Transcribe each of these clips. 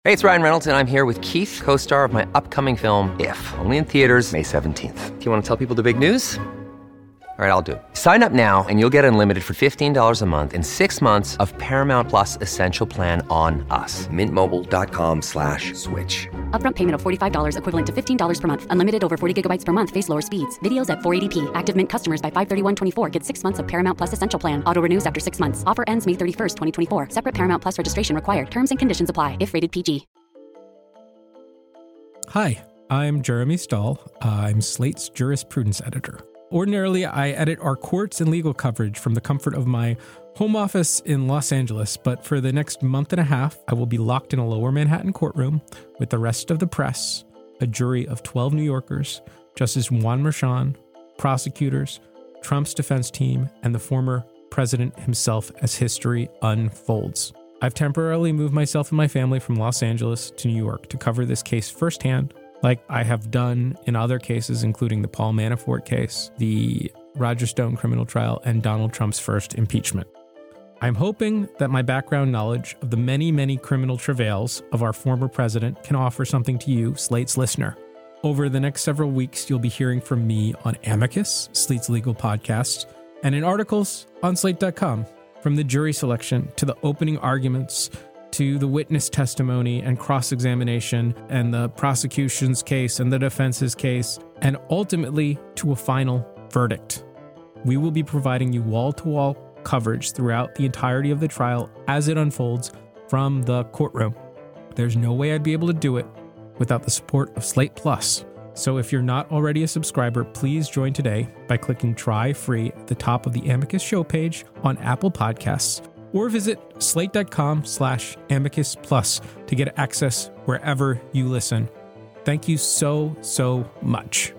Hey, it's Ryan Reynolds, and I'm here with Keith, co-star of my upcoming film, If, only in theaters May 17th. Do you want to tell people the big news? All right, I'll do it. Sign up now and you'll get unlimited for $15 a month and 6 months of Paramount Plus Essential Plan on us. MintMobile.com/switch. Upfront payment of $45 equivalent to $15 per month. Unlimited over 40 gigabytes per month. Face lower speeds. Videos at 480p. Active Mint customers by 531.24 get 6 months of Paramount Plus Essential Plan. Auto renews after 6 months. Offer ends May 31st, 2024. Separate Paramount Plus registration required. Terms and conditions apply if rated PG. Hi, I'm Jeremy Stahl. I'm Slate's jurisprudence editor. Ordinarily, I edit our courts and legal coverage from the comfort of my home office in Los Angeles, but for the next month and a half, I will be locked in a lower Manhattan courtroom with the rest of the press, a jury of 12 New Yorkers, Justice Juan Merchan, prosecutors, Trump's defense team, and the former president himself as history unfolds. I've temporarily moved myself and my family from Los Angeles to New York to cover this case firsthand, like I have done in other cases, including the Paul Manafort case, the Roger Stone criminal trial, and Donald Trump's first impeachment. I'm hoping that my background knowledge of the many, many criminal travails of our former president can offer something to you, Slate's listener. Over the next several weeks, you'll be hearing from me on Amicus, Slate's legal podcast, and in articles on Slate.com, from the jury selection to the opening arguments to the witness testimony and cross-examination and the prosecution's case and the defense's case, and ultimately to a final verdict. We will be providing you wall-to-wall coverage throughout the entirety of the trial as it unfolds from the courtroom. There's no way I'd be able to do it without the support of Slate Plus. So if you're not already a subscriber, please join today by clicking Try Free at the top of the Amicus show page on Apple Podcasts, or visit slate.com/Amicus Plus to get access wherever you listen. Thank you so much.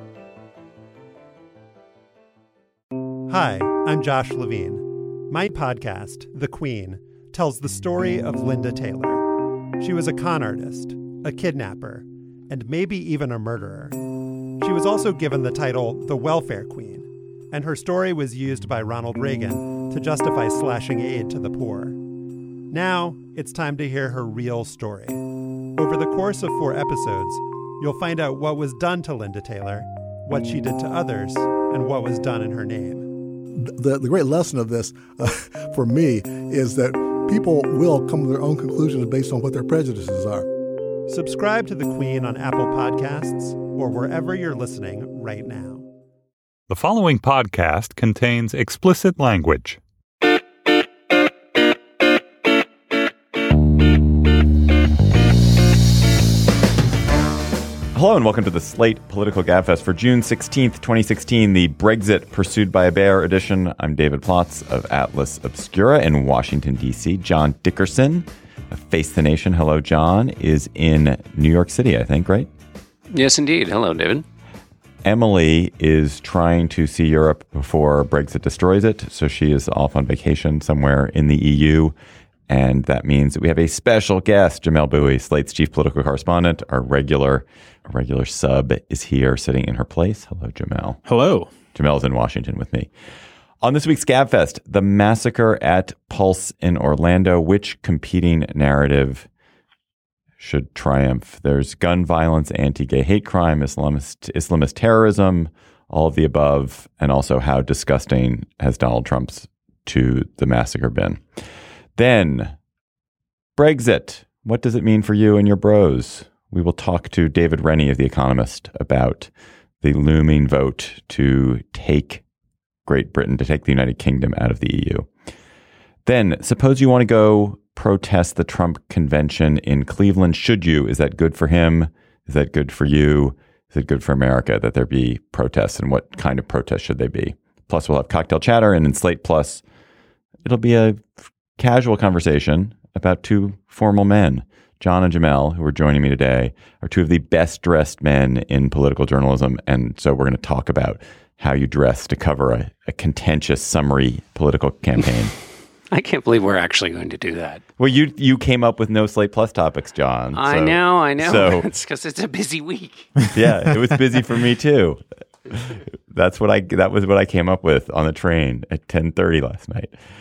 Hi, I'm Josh Levine. My podcast, The Queen, tells the story of Linda Taylor. She was a con artist, a kidnapper, and maybe even a murderer. She was also given the title the Welfare Queen, and her story was used by Ronald Reagan to justify slashing aid to the poor. Now, it's time to hear her real story. Over the course of 4 episodes, you'll find out what was done to Linda Taylor, what she did to others, and what was done in her name. The great lesson of this, for me, is that people will come to their own conclusions based on what their prejudices are. Subscribe to The Queen on Apple Podcasts or wherever you're listening right now. The following podcast contains explicit language. Hello and welcome to the Slate Political Gabfest for June 16th, 2016, the Brexit Pursued by a Bear edition. I'm David Plotz of Atlas Obscura in Washington, D.C. John Dickerson of Face the Nation, hello John, is in New York City, I think, right? Yes, indeed. Hello, David. Emily is trying to see Europe before Brexit destroys it, so she is off on vacation somewhere in the EU. And that means that we have a special guest, Jamelle Bouie, Slate's chief political correspondent. Our regular sub is here sitting in her place. Hello, Jamelle. Hello. Jamelle's in Washington with me. On this week's Gabfest, the massacre at Pulse in Orlando. Which competing narrative should triumph? There's gun violence, anti-gay hate crime, Islamist terrorism, all of the above, and also how disgusting has Donald Trump's to the massacre been. Then, Brexit. What does it mean for you and your bros? We will talk to David Rennie of The Economist about the looming vote to take Great Britain, to take the United Kingdom out of the EU. Then, suppose you want to go protest the Trump convention in Cleveland. Should you? Is that good for him? Is that good for you? Is it good for America that there be protests? And what kind of protests should they be? Plus, we'll have cocktail chatter. And in Slate Plus, it'll be a casual conversation about 2 formal men. John and Jamelle, who are joining me today, are 2 of the best dressed men in political journalism. And so we're going to talk about how you dress to cover a contentious, summary political campaign. I can't believe we're actually going to do that. Well, you came up with no Slate Plus topics, John. I know. So, it's because it's a busy week. Yeah, it was busy for me too. That was what I came up with on the train at 10:30 last night.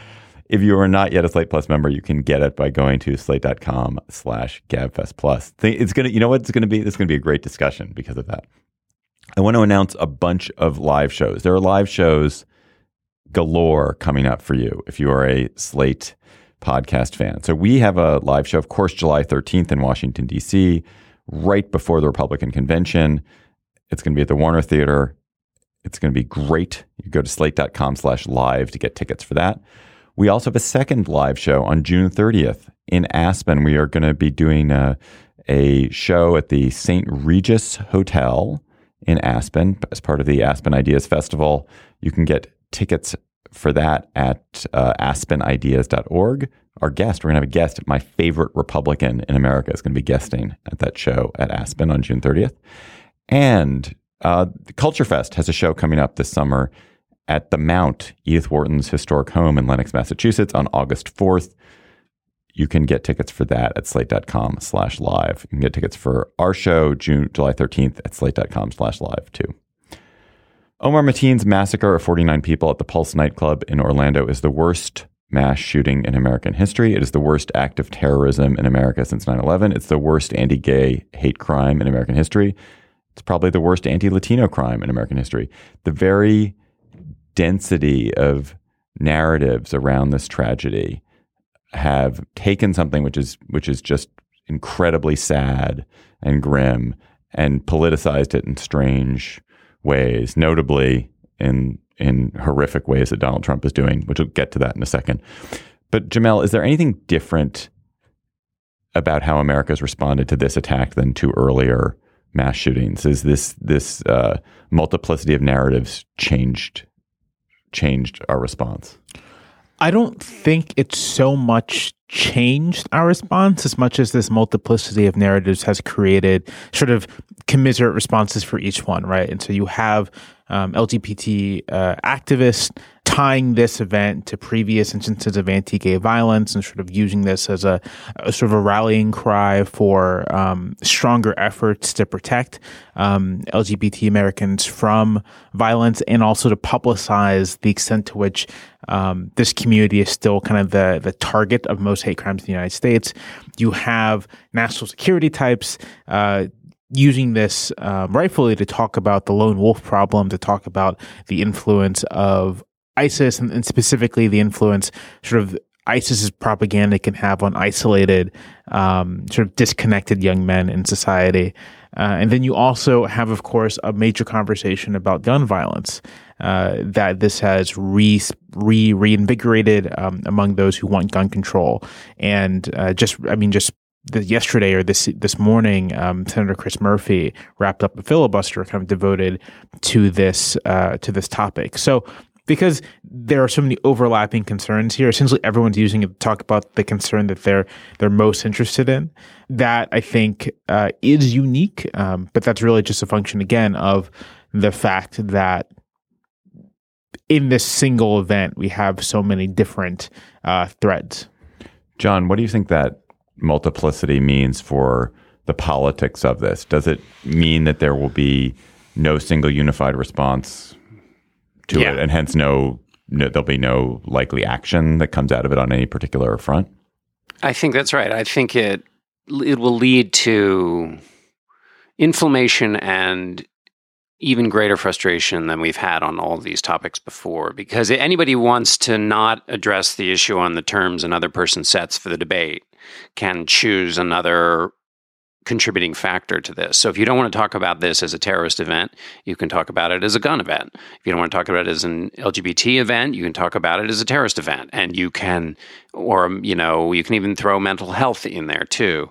If you are not yet a Slate Plus member, you can get it by going to slate.com/GabFestPlus. It's going to, you know what it's going to be? This is going to be a great discussion because of that. I want to announce a bunch of live shows. There are live shows galore coming up for you if you are a Slate podcast fan. So we have a live show, of course, July 13th in Washington, D.C., right before the Republican convention. It's going to be at the Warner Theater. It's going to be great. You go to slate.com/live to get tickets for that. We also have a second live show on June 30th in Aspen. We are going to be doing a show at the St. Regis Hotel in Aspen as part of the Aspen Ideas Festival. You can get tickets for that at aspenideas.org. Our guest, we're going to have a guest, my favorite Republican in America, is going to be guesting at that show at Aspen on June 30th. And Culture Fest has a show coming up this summer at the Mount, Edith Wharton's historic home in Lenox, Massachusetts, on August 4th. You can get tickets for that at slate.com/live. You can get tickets for our show, July 13th, at slate.com/live too. Omar Mateen's massacre of 49 people at the Pulse nightclub in Orlando is the worst mass shooting in American history. It is the worst act of terrorism in America since 9/11. It's the worst anti-gay hate crime in American history. It's probably the worst anti-Latino crime in American history. The very density of narratives around this tragedy have taken something which is just incredibly sad and grim and politicized it in strange ways, notably in horrific ways that Donald Trump is doing, which we'll get to that in a second. But Jamelle, is there anything different about how America has responded to this attack than to earlier mass shootings? Is this multiplicity of narratives changed our response? I don't think it's so much changed our response as much as this multiplicity of narratives has created sort of commiserate responses for each one, right? And so you have LGBT activists tying this event to previous instances of anti-gay violence and sort of using this as a sort of a rallying cry for stronger efforts to protect LGBT Americans from violence, and also to publicize the extent to which this community is still kind of the target of most hate crimes in the United States. You have national security types using this rightfully to talk about the lone wolf problem, to talk about the influence of ISIS and specifically the influence sort of ISIS's propaganda can have on isolated, sort of disconnected young men in society. And then you also have, of course, a major conversation about gun violence that this has reinvigorated among those who want gun control. And yesterday or this morning, Senator Chris Murphy wrapped up a filibuster kind of devoted to this topic. So because there are so many overlapping concerns here, essentially everyone's using it to talk about the concern that they're most interested in. That I think is unique, but that's really just a function again of the fact that in this single event we have so many different threads. John, what do you think that multiplicity means for the politics of this? Does it mean that there will be no single unified response to it, and hence there'll be no likely action that comes out of it on any particular front? I think that's right. I think it will lead to inflammation and even greater frustration than we've had on all of these topics before, because anybody who wants to not address the issue on the terms another person sets for the debate can choose another contributing factor to this. So if you don't want to talk about this as a terrorist event, you can talk about it as a gun event. If you don't want to talk about it as an LGBT event, you can talk about it as a terrorist event. And you can, you can even throw mental health in there too.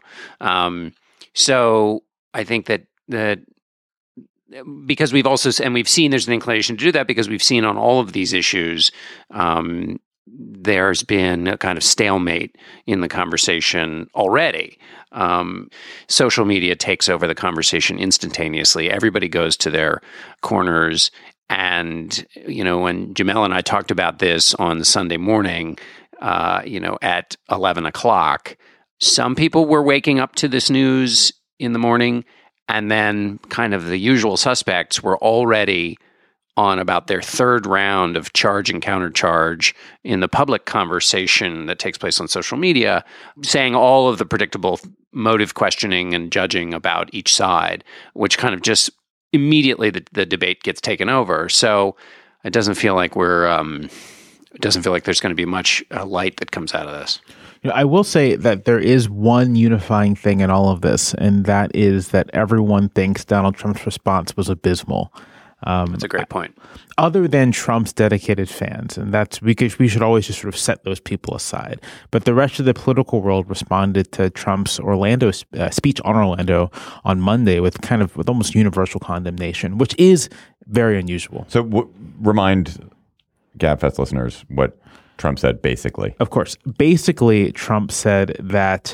So I think that because we've seen there's an inclination to do that because we've seen on all of these issues, there's been a kind of stalemate in the conversation already. Social media takes over the conversation instantaneously. Everybody goes to their corners. And, when Jamelle and I talked about this on Sunday morning, at 11 o'clock, some people were waking up to this news in the morning, and then kind of the usual suspects were already on about their third round of charge and countercharge in the public conversation that takes place on social media, saying all of the predictable motive questioning and judging about each side, which kind of just immediately the debate gets taken over. So it doesn't feel like there's going to be much light that comes out of this. I will say that there is one unifying thing in all of this, and that is that everyone thinks Donald Trump's response was abysmal. That's a great point. Other than Trump's dedicated fans, and that's because we should always just sort of set those people aside. But the rest of the political world responded to Trump's Orlando speech on Orlando on Monday with almost universal condemnation, which is very unusual. So remind GabFest listeners what Trump said, basically. Of course. Basically, Trump said that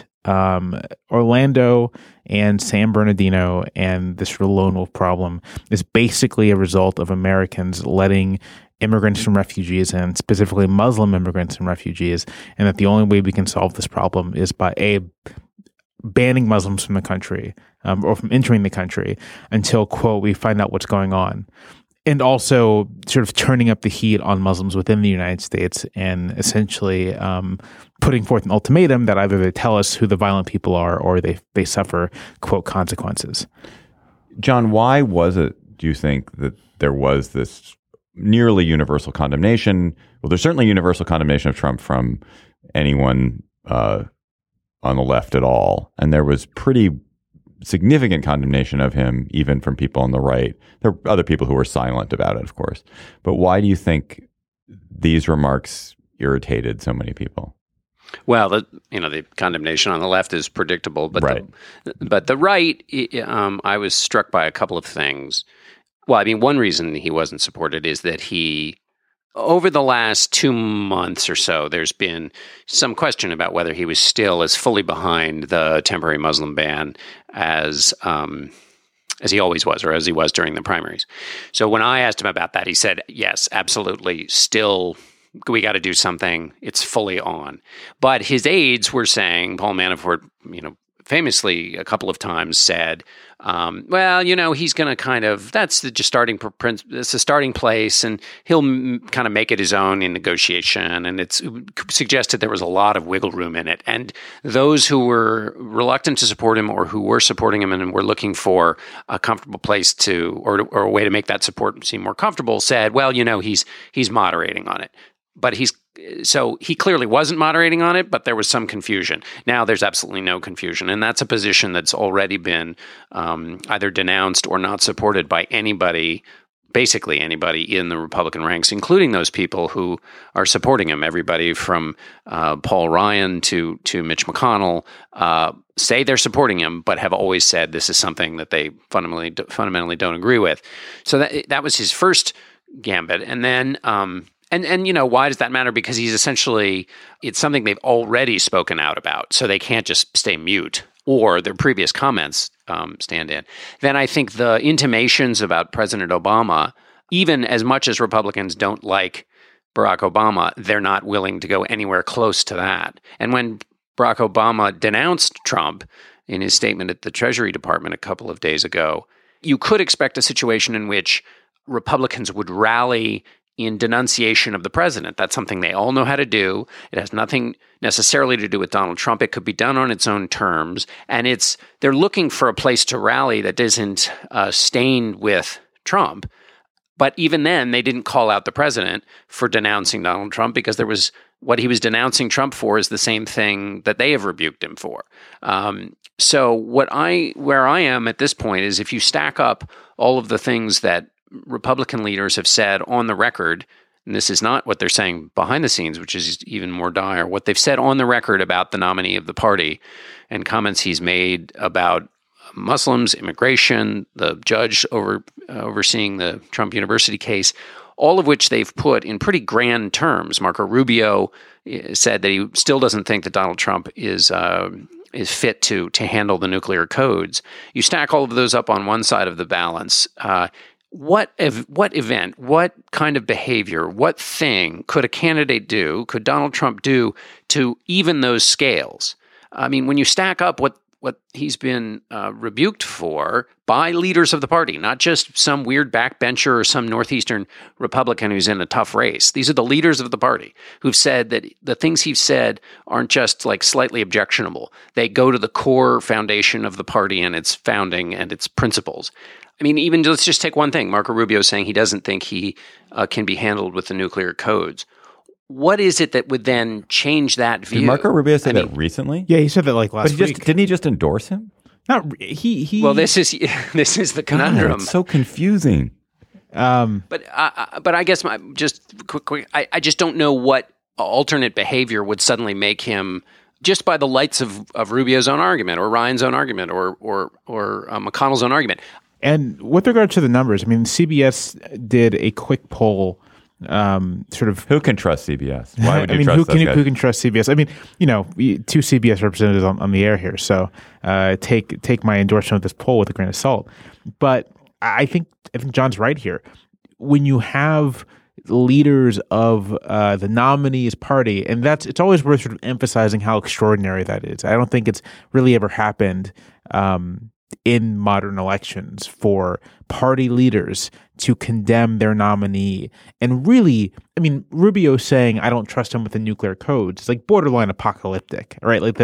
Orlando and San Bernardino and this sort of lone wolf problem is basically a result of Americans letting immigrants and refugees in, specifically Muslim immigrants and refugees, and that the only way we can solve this problem is by banning Muslims from the country or from entering the country until, quote, we find out what's going on. And also sort of turning up the heat on Muslims within the United States and essentially putting forth an ultimatum that either they tell us who the violent people are or they suffer, quote, consequences. John, why was it, do you think, that there was this nearly universal condemnation? Well, there's certainly universal condemnation of Trump from anyone on the left at all. And there was pretty significant condemnation of him, even from people on the right. There are other people who were silent about it, of course. But why do you think these remarks irritated so many people? Well, the condemnation on the left is predictable, but right. the right, I was struck by a couple of things. Well, I mean, one reason he wasn't supported is that over the last 2 months or so, there's been some question about whether he was still as fully behind the temporary Muslim ban as he always was, or as he was during the primaries. So when I asked him about that, he said, yes, absolutely, still, we got to do something. It's fully on. But his aides were saying, Paul Manafort, famously a couple of times said, he's going to kind of, that's the starting place, and he'll kind of make it his own in negotiation. And it's suggested there was a lot of wiggle room in it. And those who were reluctant to support him or who were supporting him and were looking for a comfortable place or a way to make that support seem more comfortable said, well, he's moderating on it. But so he clearly wasn't moderating on it, but there was some confusion. Now there's absolutely no confusion. And that's a position that's already been either denounced or not supported by anybody, basically anybody in the Republican ranks, including those people who are supporting him. Everybody from Paul Ryan to Mitch McConnell say they're supporting him, but have always said this is something that they fundamentally don't agree with. So that was his first gambit. And then And why does that matter? Because it's something they've already spoken out about, so they can't just stay mute or their previous comments stand in. Then I think the intimations about President Obama, even as much as Republicans don't like Barack Obama, they're not willing to go anywhere close to that. And when Barack Obama denounced Trump in his statement at the Treasury Department a couple of days ago, you could expect a situation in which Republicans would rally in denunciation of the president. That's something they all know how to do. It has nothing necessarily to do with Donald Trump. It could be done on its own terms. And they're looking for a place to rally that isn't stained with Trump. But even then, they didn't call out the president for denouncing Donald Trump, because what he was denouncing Trump for is the same thing that they have rebuked him for. So where I am at this point is, if you stack up all of the things that Republican leaders have said on the record, and this is not what they're saying behind the scenes, which is even more dire, what they've said on the record about the nominee of the party and comments he's made about Muslims, immigration, the judge overseeing the Trump University case, all of which they've put in pretty grand terms. Marco Rubio said that he still doesn't think that Donald Trump is fit to handle the nuclear codes. You stack all of those up on one side of the balance. What event, what kind of behavior, what thing could a candidate do, could Donald Trump do to even those scales? I mean, when you stack up what he's been rebuked for by leaders of the party, not just some weird backbencher or some Northeastern Republican who's in a tough race. These are the leaders of the party who've said that the things he's said aren't just like slightly objectionable. They go to the core foundation of the party and its founding and its principles. I mean, even let's just take one thing. Marco Rubio saying he doesn't think he can be handled with the nuclear codes. What is it that would then change that view? Did Marco Rubio say that recently? Yeah, he said that like last week. Didn't he just endorse him? Not he. Well, this is the conundrum. God, it's so confusing. But I guess just quick. I just don't know what alternate behavior would suddenly make him, just by the lights of Rubio's own argument or Ryan's own argument or McConnell's own argument. And with regard to the numbers, I mean, CBS did a quick poll. Sort of who can trust CBS? Why would you trust those guys? Who can trust CBS? I mean, two CBS representatives on the air here, so take my endorsement of this poll with a grain of salt. But I think John's right here. When you have leaders of the nominee's party, and it's always worth sort of emphasizing how extraordinary that is. I don't think it's really ever happened in modern elections for party leaders to condemn their nominee. And really, I mean, Rubio saying, I don't trust him with the nuclear codes, it's like borderline apocalyptic, right? Like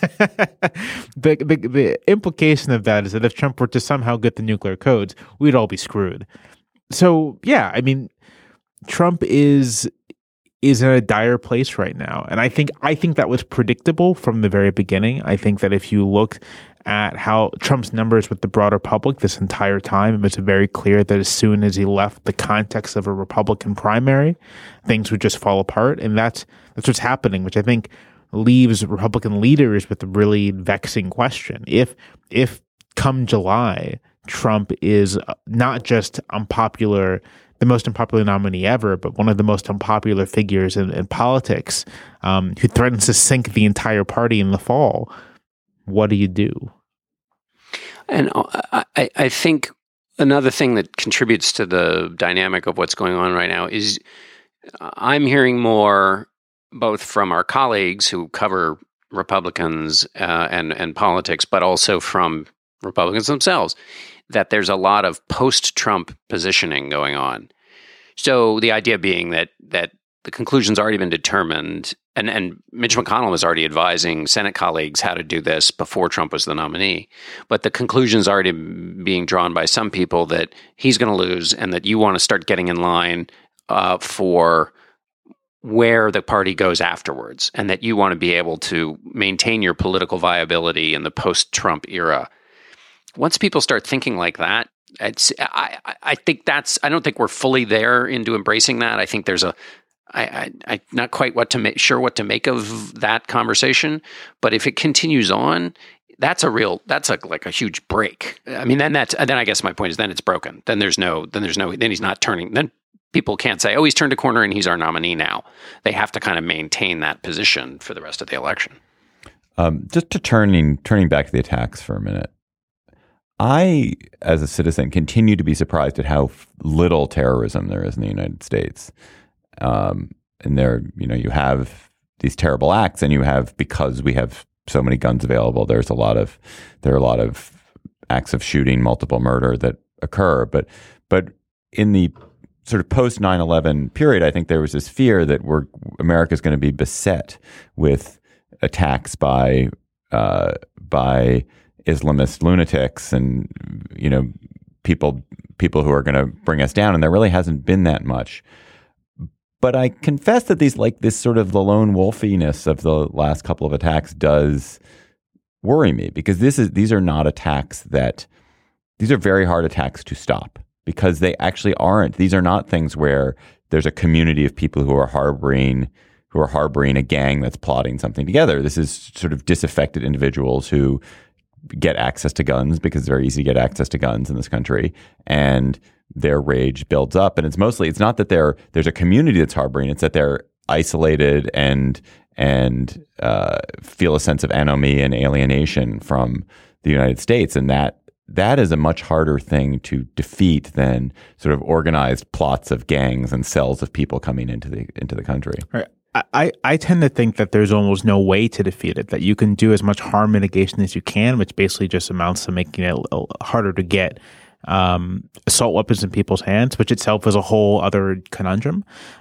the implication of that is that if Trump were to somehow get the nuclear codes, we'd all be screwed. So, yeah, I mean, Trump is in a dire place right now. And I think that was predictable from the very beginning. I think that if you look at how Trump's numbers with the broader public this entire time, it was very clear that as soon as he left the context of a Republican primary, things would just fall apart. And that's what's happening, which I think leaves Republican leaders with a really vexing question. If come July, Trump is not just unpopular, the most unpopular nominee ever, but one of the most unpopular figures in politics, who threatens to sink the entire party in the fall, what do you do? And I think another thing that contributes to the dynamic of what's going on right now is I'm hearing more both from our colleagues who cover Republicans and politics, but also from Republicans themselves, that there's a lot of post-Trump positioning going on. So the idea being that the conclusion's already been determined, and Mitch McConnell was already advising Senate colleagues how to do this before Trump was the nominee. But the conclusion's already being drawn by some people that he's going to lose, and that you want to start getting in line for where the party goes afterwards, and that you want to be able to maintain your political viability in the post-Trump era. Once people start thinking like that, I think I don't think we're fully there into embracing that. I think there's I'm not quite sure what to make of that conversation, but if it continues on, that's like a huge break. I mean, then I guess my point is then it's broken. Then he's not turning. Then people can't say, oh, he's turned a corner and he's our nominee now. They have to kind of maintain that position for the rest of the election. Just to turning back to the attacks for a minute. I, as a citizen, continue to be surprised at how little terrorism there is in the United States. And there, you have these terrible acts, and you have, because we have so many guns available, there are a lot of acts of shooting, multiple murder that occur. But in the sort of post 9/11 period, I think there was this fear that America is going to be beset with attacks by Islamist lunatics and people who are going to bring us down, and there really hasn't been that much. But I confess that this sort of the lone wolfiness of the last couple of attacks does worry me, because these are not attacks these are very hard attacks to stop, because they actually aren't. These are not things where there's a community of people who are harboring a gang that's plotting something together. This is sort of disaffected individuals who get access to guns, because it's very easy to get access to guns in this country, and their rage builds up. And it's not that there's a community that's harboring, it's that they're isolated and feel a sense of anomie and alienation from the United States. And that is a much harder thing to defeat than sort of organized plots of gangs and cells of people coming into the country. Right. I tend to think that there's almost no way to defeat it, that you can do as much harm mitigation as you can, which basically just amounts to making it harder to get assault weapons in people's hands, which itself is a whole other conundrum.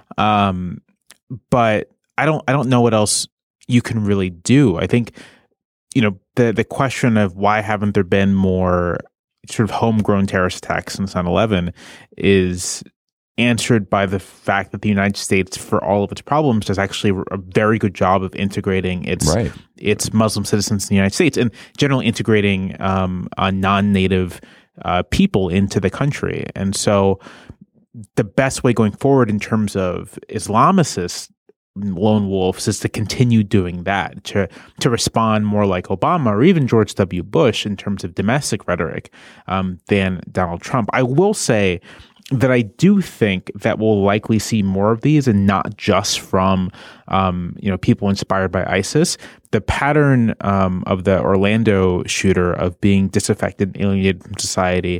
But I don't know what else you can really do. I think, the question of why haven't there been more sort of homegrown terrorist attacks since 9/11 is answered by the fact that the United States, for all of its problems, does actually a very good job of integrating its Muslim citizens in the United States and generally integrating non-native people into the country. And so the best way going forward in terms of Islamicist lone wolves is to continue doing that, to respond more like Obama or even George W. Bush in terms of domestic rhetoric than Donald Trump. I will say that I do think that we'll likely see more of these, and not just from people inspired by ISIS. The pattern of the Orlando shooter of being disaffected and alienated from society,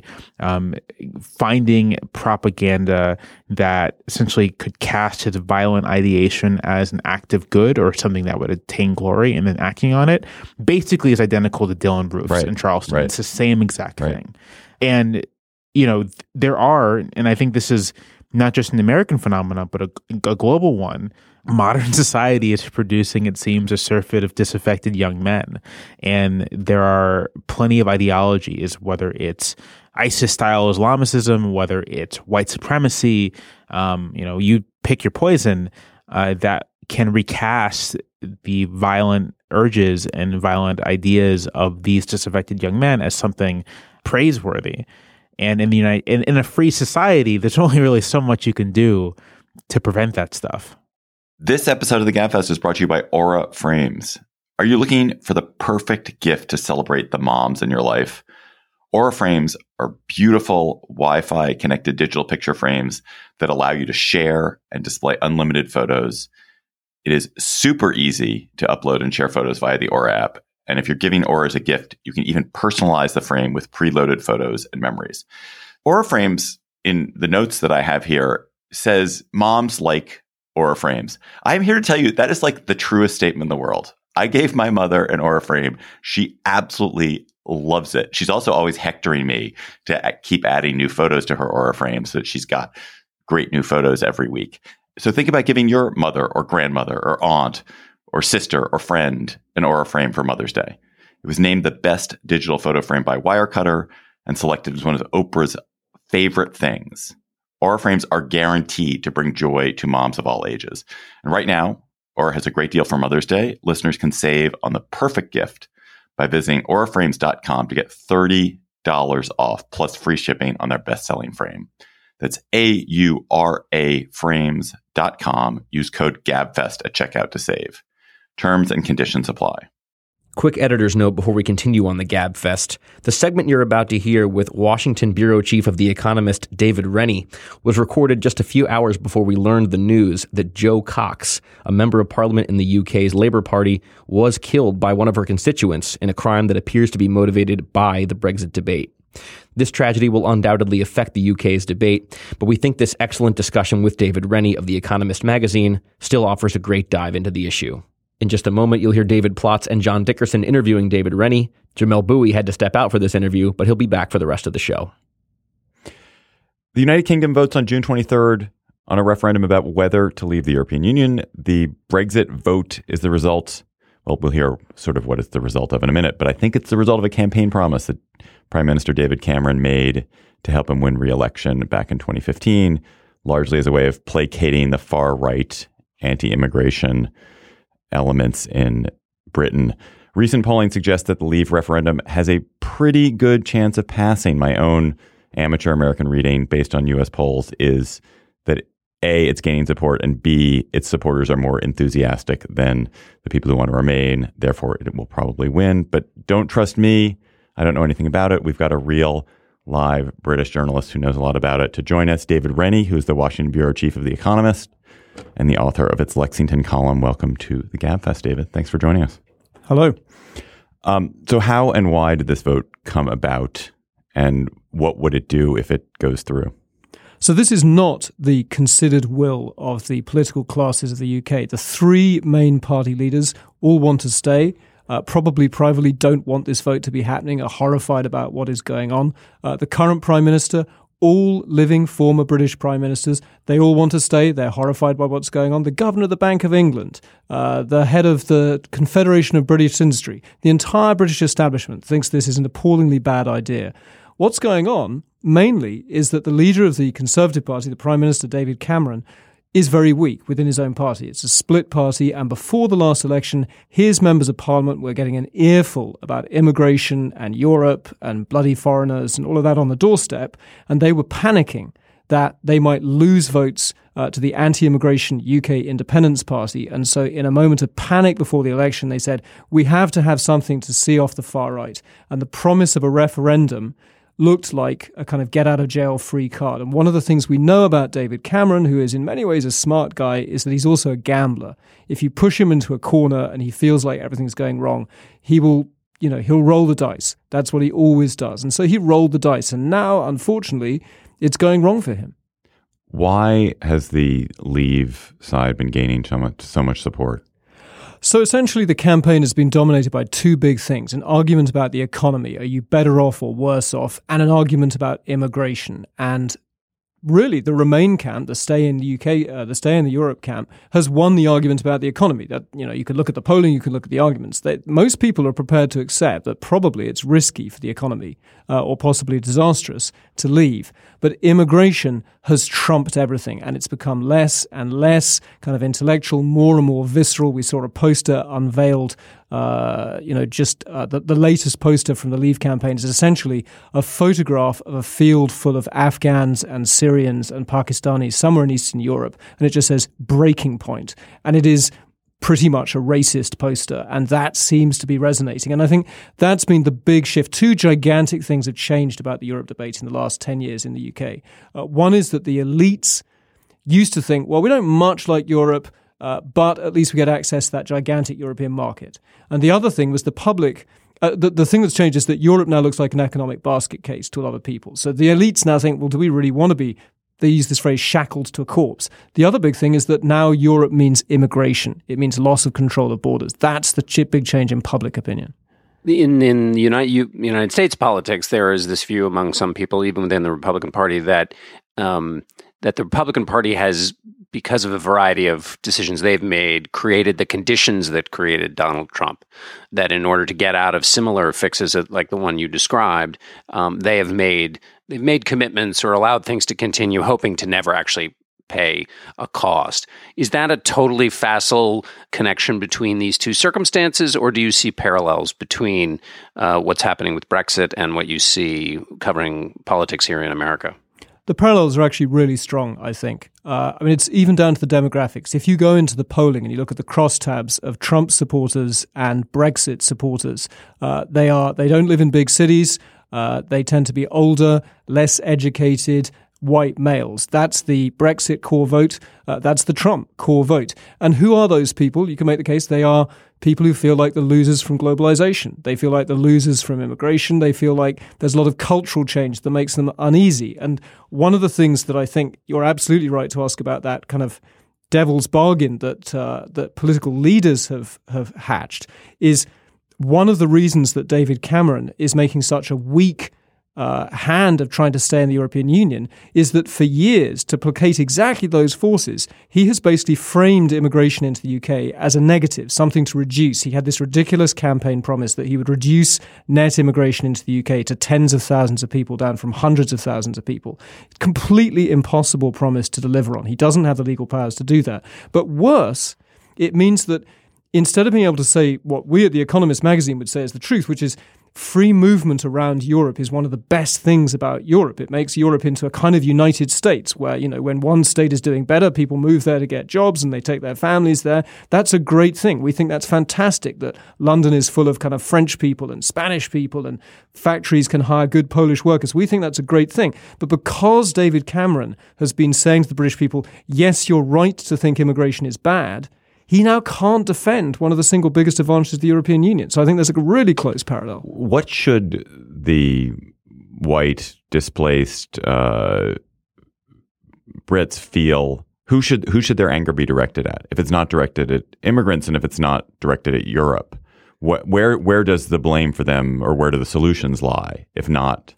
finding propaganda that essentially could cast his violent ideation as an act of good or something that would attain glory, and then acting on it, basically is identical to Dylan Roofs in Charleston. It's the same exact thing. And there are, and I think this is not just an American phenomenon, but a global one. Modern society is producing, it seems, a surfeit of disaffected young men. And there are plenty of ideologies, whether it's ISIS-style Islamicism, whether it's white supremacy, you pick your poison, that can recast the violent urges and violent ideas of these disaffected young men as something praiseworthy. And in a free society, there's only really so much you can do to prevent that stuff. This episode of the Gabfest is brought to you by Aura Frames. Are you looking for the perfect gift to celebrate the moms in your life? Aura Frames are beautiful Wi-Fi connected digital picture frames that allow you to share and display unlimited photos. It is super easy to upload and share photos via the Aura app. And if you're giving Aura as a gift, you can even personalize the frame with preloaded photos and memories. Aura Frames, in the notes that I have here, says moms like Aura Frames. I'm here to tell you that is like the truest statement in the world. I gave my mother an Aura frame. She absolutely loves it. She's also always hectoring me to keep adding new photos to her Aura frame so that she's got great new photos every week. So think about giving your mother or grandmother or aunt or sister or friend an Aura frame for Mother's Day. It was named the best digital photo frame by Wirecutter and selected as one of Oprah's favorite things. Aura frames are guaranteed to bring joy to moms of all ages. And right now, Aura has a great deal for Mother's Day. Listeners can save on the perfect gift by visiting auraframes.com to get $30 off plus free shipping on their best-selling frame. That's AURA frames.com. Use code GABFEST at checkout to save. Terms and conditions apply. Quick editor's note before we continue on the Gabfest. The segment you're about to hear with Washington bureau chief of The Economist, David Rennie, was recorded just a few hours before we learned the news that Jo Cox, a member of parliament in the UK's Labour Party, was killed by one of her constituents in a crime that appears to be motivated by the Brexit debate. This tragedy will undoubtedly affect the UK's debate, but we think this excellent discussion with David Rennie of The Economist magazine still offers a great dive into the issue. In just a moment, you'll hear David Plotz and John Dickerson interviewing David Rennie. Jamel Bowie had to step out for this interview, but he'll be back for the rest of the show. The United Kingdom votes on June 23rd on a referendum about whether to leave the European Union. The Brexit vote is the result. Well, we'll hear sort of what it's the result of in a minute, but I think it's the result of a campaign promise that Prime Minister David Cameron made to help him win re-election back in 2015, largely as a way of placating the far-right anti-immigration elements in Britain. Recent polling suggests that the Leave referendum has a pretty good chance of passing. My own amateur American reading based on U.S. polls is that A, it's gaining support, and B, its supporters are more enthusiastic than the people who want to remain. Therefore, it will probably win. But don't trust me. I don't know anything about it. We've got a real live British journalist who knows a lot about it to join us, David Rennie, who's the Washington bureau chief of The Economist and the author of its Lexington column. Welcome to the Gabfest, David. Thanks for joining us. Hello. So how and why did this vote come about, and what would it do if it goes through? So this is not the considered will of the political classes of the UK. The three main party leaders all want to stay, probably privately don't want this vote to be happening, are horrified about what is going on. The current Prime Minister, all living former British Prime Ministers, they all want to stay. They're horrified by what's going on. The Governor of the Bank of England, the head of the Confederation of British Industry, the entire British establishment thinks this is an appallingly bad idea. What's going on, mainly, is that the leader of the Conservative Party, the Prime Minister, David Cameron, is very weak within his own party. It's a split party, and before the last election, his members of parliament were getting an earful about immigration and Europe and bloody foreigners and all of that on the doorstep, and they were panicking that they might lose votes to the anti-immigration UK Independence Party. And so in a moment of panic before the election, they said, we have to have something to see off the far right. And the promise of a referendum looked like a kind of get-out-of-jail-free card. And one of the things we know about David Cameron, who is in many ways a smart guy, is that he's also a gambler. If you push him into a corner and he feels like everything's going wrong, he'll roll the dice. That's what he always does. And so he rolled the dice. And now, unfortunately, it's going wrong for him. Why has the Leave side been gaining so much support? So essentially the campaign has been dominated by two big things: an argument about the economy, are you better off or worse off, and an argument about immigration. And really the Remain camp, the stay in the UK, the stay in the Europe camp, has won the argument about the economy. That, you could look at the polling, you could look at the arguments. Most people are prepared to accept that probably it's risky for the economy or possibly disastrous to leave. But immigration has trumped everything, and it's become less and less kind of intellectual, more and more visceral. We saw a poster unveiled, the latest poster from the Leave campaign is essentially a photograph of a field full of Afghans and Syrians and Pakistanis somewhere in Eastern Europe, and it just says breaking point. And it is pretty much a racist poster, and that seems to be resonating. And I think that's been the big shift. Two gigantic things have changed about the Europe debate in the last 10 years in the UK. One is that the elites used to think, well, we don't much like Europe, but at least we get access to that gigantic European market. And the other thing was the public. The thing that's changed is that Europe now looks like an economic basket case to a lot of people. So the elites now think, well, do we really want to be, they use this phrase, shackled to a corpse. The other big thing is that now Europe means immigration. It means loss of control of borders. That's the big change in public opinion. In United States politics, there is this view among some people, even within the Republican Party, that the Republican Party has, because of a variety of decisions they've made, created the conditions that created Donald Trump. That in order to get out of similar fixes like the one you described, they've made commitments or allowed things to continue, hoping to never actually pay a cost. Is that a totally facile connection between these two circumstances, or do you see parallels between what's happening with Brexit and what you see covering politics here in America? The parallels are actually really strong, I think. It's even down to the demographics. If you go into the polling and you look at the crosstabs of Trump supporters and Brexit supporters, they don't live in big cities. They tend to be older, less educated, white males. That's the Brexit core vote. That's the Trump core vote. And who are those people? You can make the case they are people who feel like the losers from globalization. They feel like the losers from immigration. They feel like there's a lot of cultural change that makes them uneasy. And one of the things that I think you're absolutely right to ask about, that kind of devil's bargain that political leaders have hatched, is one of the reasons that David Cameron is making such a weak hand of trying to stay in the European Union is that for years, to placate exactly those forces, he has basically framed immigration into the UK as a negative, something to reduce. He had this ridiculous campaign promise that he would reduce net immigration into the UK to tens of thousands of people, down from hundreds of thousands of people. Completely impossible promise to deliver on. He doesn't have the legal powers to do that. But worse, it means that instead of being able to say what we at The Economist magazine would say is the truth, which is free movement around Europe is one of the best things about Europe. It makes Europe into a kind of United States where, when one state is doing better, people move there to get jobs and they take their families there. That's a great thing. We think that's fantastic that London is full of kind of French people and Spanish people and factories can hire good Polish workers. We think that's a great thing. But because David Cameron has been saying to the British people, yes, you're right to think immigration is bad, he now can't defend one of the single biggest advantages of the European Union. So I think there's a really close parallel. What should the white, displaced Brits feel, who should their anger be directed at? If it's not directed at immigrants, and if it's not directed at Europe, where does the blame for them, or where do the solutions lie? If not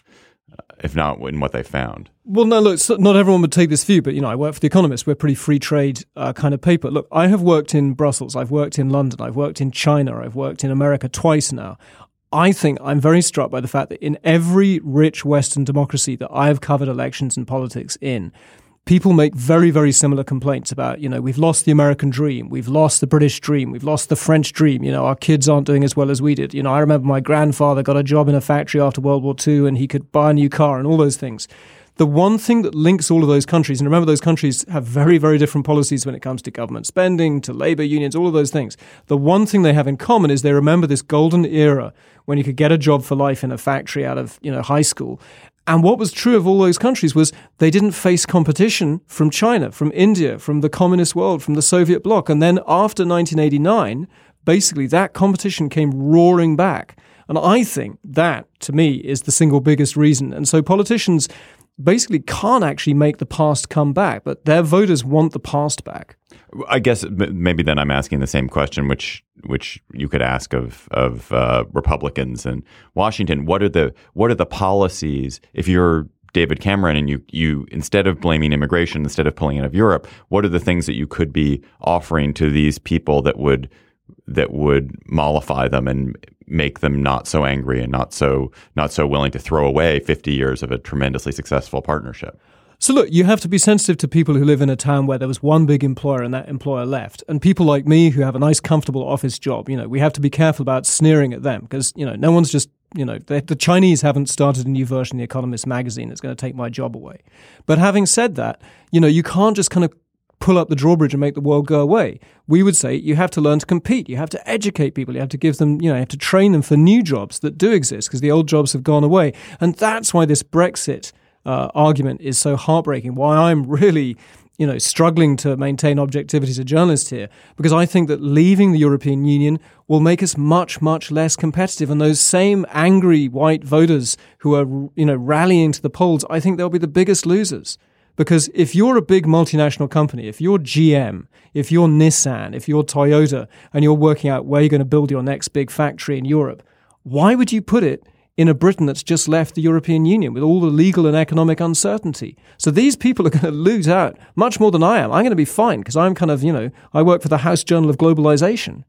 in what they found. Well, no, look, not everyone would take this view, but, I work for The Economist. We're pretty free trade kind of paper. Look, I have worked in Brussels. I've worked in London. I've worked in China. I've worked in America twice now. I think I'm very struck by the fact that in every rich Western democracy that I have covered elections and politics in, people make very, very similar complaints about, we've lost the American dream, we've lost the British dream, we've lost the French dream, our kids aren't doing as well as we did. I remember my grandfather got a job in a factory after World War II and he could buy a new car and all those things. The one thing that links all of those countries, and remember those countries have very, very different policies when it comes to government spending, to labor unions, all of those things. The one thing they have in common is they remember this golden era when you could get a job for life in a factory out of, high school. And what was true of all those countries was they didn't face competition from China, from India, from the communist world, from the Soviet bloc. And then after 1989, basically that competition came roaring back. And I think that, to me, is the single biggest reason. And so politicians basically can't actually make the past come back, but their voters want the past back. I guess maybe then I'm asking the same question, which you could ask of Republicans in Washington. What are the policies? If you're David Cameron and you instead of blaming immigration, instead of pulling out of Europe, what are the things that you could be offering to these people that would mollify them and make them not so angry and not so willing to throw away 50 years of a tremendously successful partnership? So look, you have to be sensitive to people who live in a town where there was one big employer and that employer left. And people like me who have a nice, comfortable office job, we have to be careful about sneering at them because, no one's just, the Chinese haven't started a new version of The Economist magazine that's going to take my job away. But having said that, you can't just kind of pull up the drawbridge and make the world go away. We would say you have to learn to compete. You have to educate people. You have to give them, you have to train them for new jobs that do exist because the old jobs have gone away. And that's why this Brexit argument is so heartbreaking, why I'm really, struggling to maintain objectivity as a journalist here, because I think that leaving the European Union will make us much, much less competitive. And those same angry white voters who are, rallying to the polls, I think they'll be the biggest losers. Because if you're a big multinational company, if you're GM, if you're Nissan, if you're Toyota, and you're working out where you're going to build your next big factory in Europe, why would you put it in a Britain that's just left the European Union with all the legal and economic uncertainty? So these people are going to lose out much more than I am. I'm going to be fine because I'm kind of, I work for the House Journal of Globalization.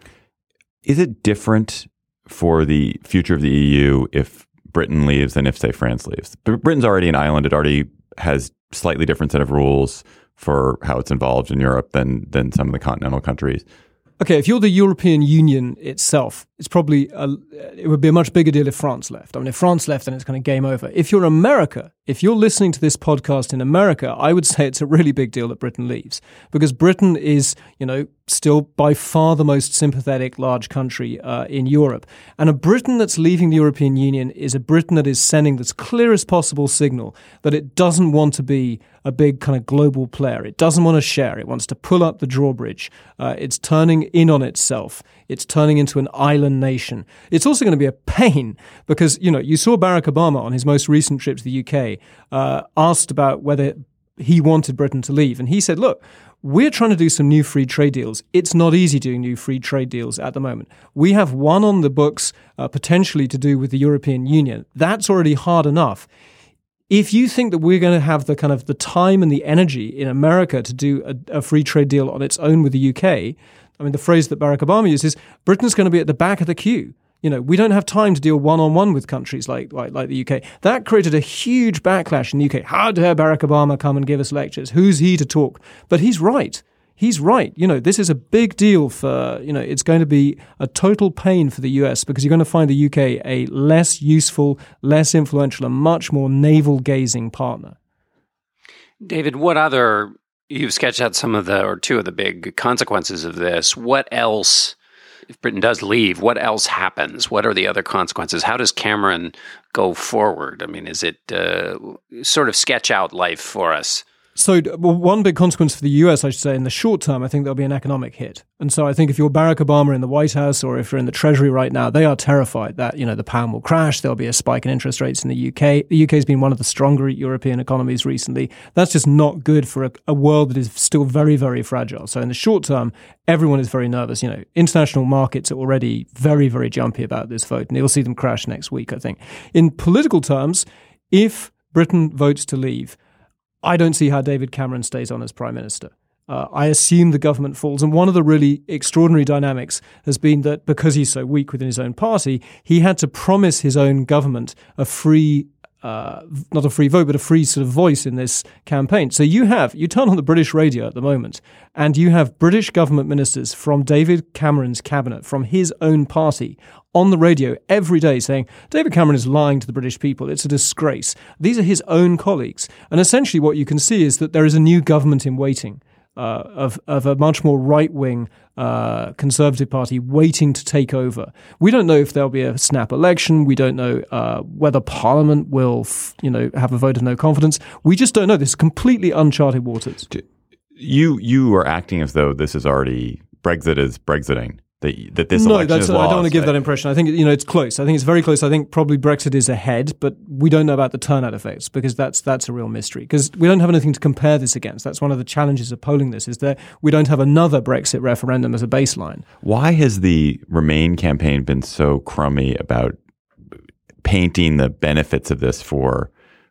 Is it different for the future of the EU if Britain leaves than if, say, France leaves? Britain's already an island. It already has slightly different set of rules for how it's involved in Europe than some of the continental countries. Okay, if you're the European Union itself, it's probably it would be a much bigger deal if France left. I mean, if France left, then it's kind of game over. If you're America, if you're listening to this podcast in America, I would say it's a really big deal that Britain leaves because Britain is, still by far the most sympathetic large country in Europe. And a Britain that's leaving the European Union is a Britain that is sending this clearest possible signal that it doesn't want to be a big kind of global player. It doesn't want to share. It wants to pull up the drawbridge. It's turning in on itself. It's turning into an island nation. It's also going to be a pain because, you saw Barack Obama on his most recent trip to the UK asked about whether he wanted Britain to leave. And he said, look, we're trying to do some new free trade deals. It's not easy doing new free trade deals at the moment. We have one on the books potentially to do with the European Union. That's already hard enough. If you think that we're going to have the kind of the time and the energy in America to do a free trade deal on its own with the UK, I mean, the phrase that Barack Obama uses, Britain's going to be at the back of the queue. We don't have time to deal one-on-one with countries like the UK. That created a huge backlash in the UK. How dare Barack Obama come and give us lectures? Who's he to talk? But he's right. He's right. This is a big deal for, it's going to be a total pain for the US because you're going to find the UK a less useful, less influential, and much more navel-gazing partner. David, you've sketched out two of the big consequences of this. What else, if Britain does leave, what else happens? What are the other consequences? How does Cameron go forward? I mean, is it sort of sketch out life for us? So one big consequence for the US, I should say, in the short term, I think there'll be an economic hit. And so I think if you're Barack Obama in the White House or if you're in the Treasury right now, they are terrified that, the pound will crash. There'll be a spike in interest rates in the UK. The UK has been one of the stronger European economies recently. That's just not good for a world that is still very, very fragile. So in the short term, everyone is very nervous. International markets are already very, very jumpy about this vote, and you'll see them crash next week, I think. In political terms, if Britain votes to leave, I don't see how David Cameron stays on as Prime Minister. I assume the government falls. And one of the really extraordinary dynamics has been that because he's so weak within his own party, he had to promise his own government a free, not a free vote, but a free sort of voice in this campaign. So you turn on the British radio at the moment, and you have British government ministers from David Cameron's cabinet, from his own party, on the radio every day saying, David Cameron is lying to the British people. It's a disgrace. These are his own colleagues. And essentially what you can see is that there is a new government in waiting of a much more right-wing Conservative Party waiting to take over. We don't know if there'll be a snap election. We don't know whether Parliament will have a vote of no confidence. We just don't know. This is completely uncharted waters. You are acting as though this is already Brexit is Brexiting. That this election is lost. I don't want to give that impression. I think it's close. I think it's very close. I think probably Brexit is ahead, but we don't know about the turnout effects because that's a real mystery. Because we don't have anything to compare this against. That's one of the challenges of polling this, is that we don't have another Brexit referendum as a baseline. Why has the Remain campaign been so crummy about painting the benefits of this for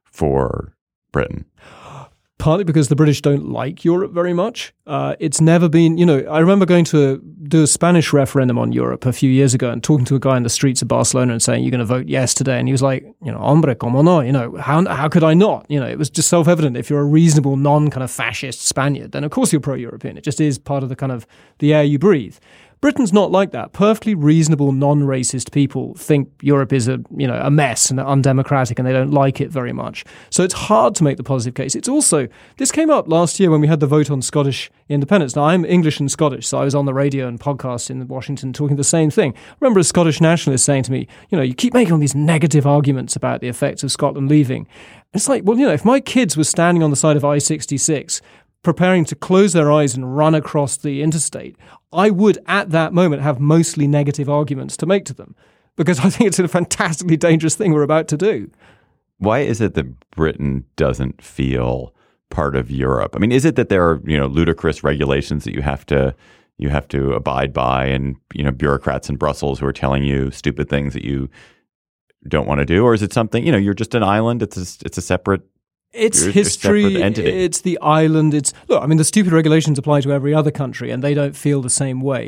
Britain? Partly because the British don't like Europe very much. It's never been, I remember going to do a Spanish referendum on Europe a few years ago and talking to a guy in the streets of Barcelona and saying, you're going to vote yes today. And he was like, hombre, como no? How could I not? It was just self-evident. If you're a reasonable, non-kind of fascist Spaniard, then of course you're pro-European. It just is part of the kind of the air you breathe. Britain's not like that. Perfectly reasonable, non-racist people think Europe is a mess and undemocratic, and they don't like it very much. So it's hard to make the positive case. It's also, this came up last year when we had the vote on Scottish independence. Now, I'm English and Scottish, so I was on the radio and podcast in Washington talking the same thing. I remember a Scottish nationalist saying to me, you keep making all these negative arguments about the effects of Scotland leaving. It's like, well, if my kids were standing on the side of I-66 preparing to close their eyes and run across the interstate, I would at that moment have mostly negative arguments to make to them, because I think it's a fantastically dangerous thing we're about to do. Why is it that Britain doesn't feel part of Europe? I mean, is it that there are, ludicrous regulations that you have to abide by, and, bureaucrats in Brussels who are telling you stupid things that you don't want to do? Or is it something, you're just an island, it's a separate It's history, it's the island, the stupid regulations apply to every other country and they don't feel the same way.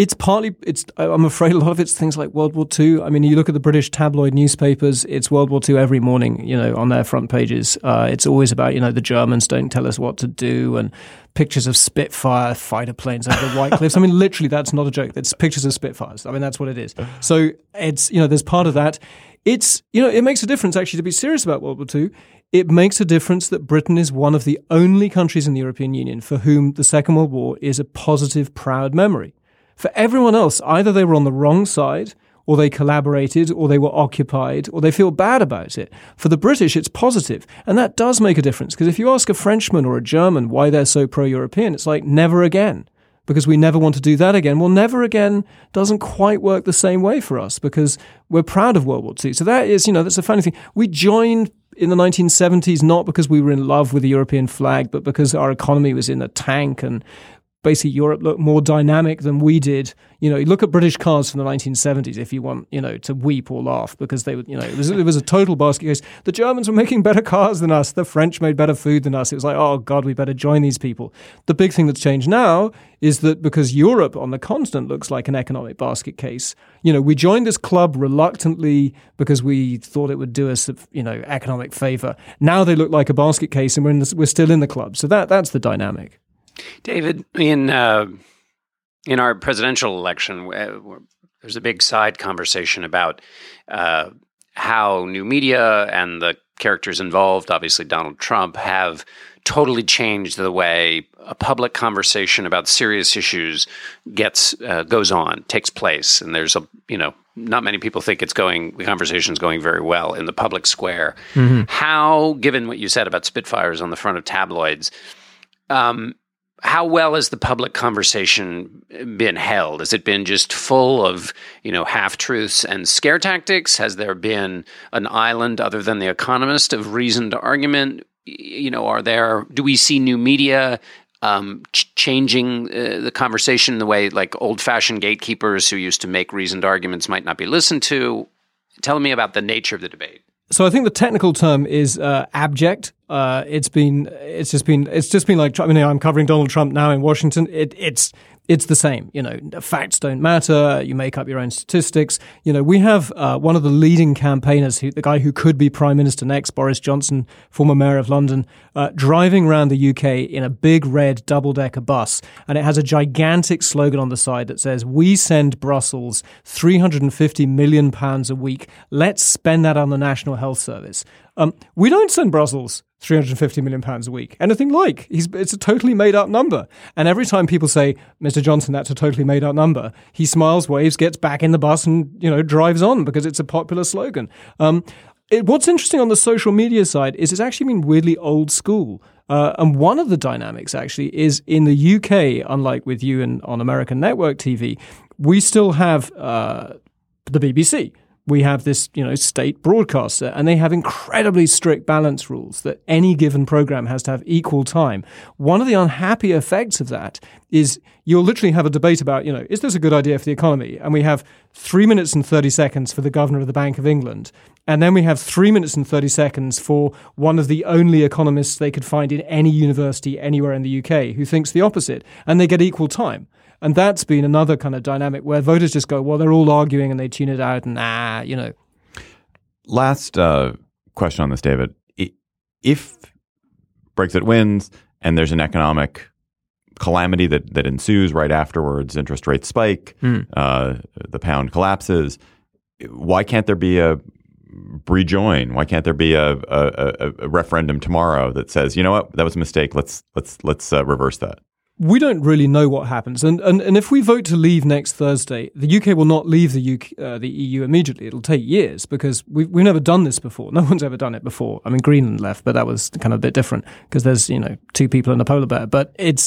I'm afraid a lot of it's things like World War II. I mean, you look at the British tabloid newspapers, it's World War II every morning, on their front pages. It's always about, the Germans don't tell us what to do, and pictures of Spitfire fighter planes over the White Cliffs. I mean, literally, that's not a joke. It's pictures of Spitfires. I mean, that's what it is. So it's, there's part of that. It's, it makes a difference, actually, to be serious about World War II. It makes a difference that Britain is one of the only countries in the European Union for whom the Second World War is a positive, proud memory. For everyone else, either they were on the wrong side, or they collaborated, or they were occupied, or they feel bad about it. For the British, it's positive. And that does make a difference, because if you ask a Frenchman or a German why they're so pro-European, it's like, never again, because we never want to do that again. Well, never again doesn't quite work the same way for us, because we're proud of World War II. So that is, that's a funny thing. We joined in the 1970s, not because we were in love with the European flag, but because our economy was in a tank and basically Europe looked more dynamic than we did. You look at British cars from the 1970s if you want, to weep or laugh, because they would, it was a total basket case. The Germans were making better cars than us. The French made better food than us. It was like, oh God, we better join these people. The big thing that's changed now is that because Europe on the continent looks like an economic basket case, we joined this club reluctantly because we thought it would do us, economic favor. Now they look like a basket case and we're still in the club. So that's the dynamic. David, in our presidential election, there's a big side conversation about how new media and the characters involved, obviously Donald Trump, have totally changed the way a public conversation about serious issues goes on, takes place. And there's not many people think the conversation's going very well in the public square. Mm-hmm. How, given what you said about Spitfires on the front of tabloids, how well has the public conversation been held? Has it been just full of, half-truths and scare tactics? Has there been an island other than The Economist of reasoned argument? Do we see new media changing the conversation in the way like old-fashioned gatekeepers who used to make reasoned arguments might not be listened to? Tell me about the nature of the debate. So I think the technical term is abject. It's just been like, I'm covering Donald Trump now in Washington. It's the same. Facts don't matter. You make up your own statistics. We have one of the leading campaigners, the guy who could be Prime Minister next, Boris Johnson, former Mayor of London, driving around the UK in a big red double-decker bus. And it has a gigantic slogan on the side that says, "We send Brussels £350 million a week. Let's spend that on the National Health Service." We don't send Brussels £350 million a week. Anything like. It's a totally made-up number. And every time people say, "Mr. Johnson, that's a totally made-up number," he smiles, waves, gets back in the bus and, drives on because it's a popular slogan. What's interesting on the social media side is it's actually been weirdly old school. And one of the dynamics actually is in the UK, unlike with you and on American network TV, we still have the BBC. We have this, state broadcaster, and they have incredibly strict balance rules that any given program has to have equal time. One of the unhappy effects of that is you'll literally have a debate about, is this a good idea for the economy? And we have 3 minutes and 30 seconds for the governor of the Bank of England. And then we have 3 minutes and 30 seconds for one of the only economists they could find in any university anywhere in the UK who thinks the opposite. And they get equal time. And that's been another kind of dynamic where voters just go, well, they're all arguing and they tune it out and Last question on this, David. If Brexit wins and there's an economic calamity that ensues right afterwards, interest rates spike, the pound collapses, why can't there be a rejoin? Why can't there be a referendum tomorrow that says, you know what, that was a mistake. Let's reverse that? We don't really know what happens. And if we vote to leave next Thursday, the UK will not leave the EU immediately. It'll take years because we've never done this before. No one's ever done it before. I mean, Greenland left, but that was kind of a bit different because there's, two people and a polar bear. But it's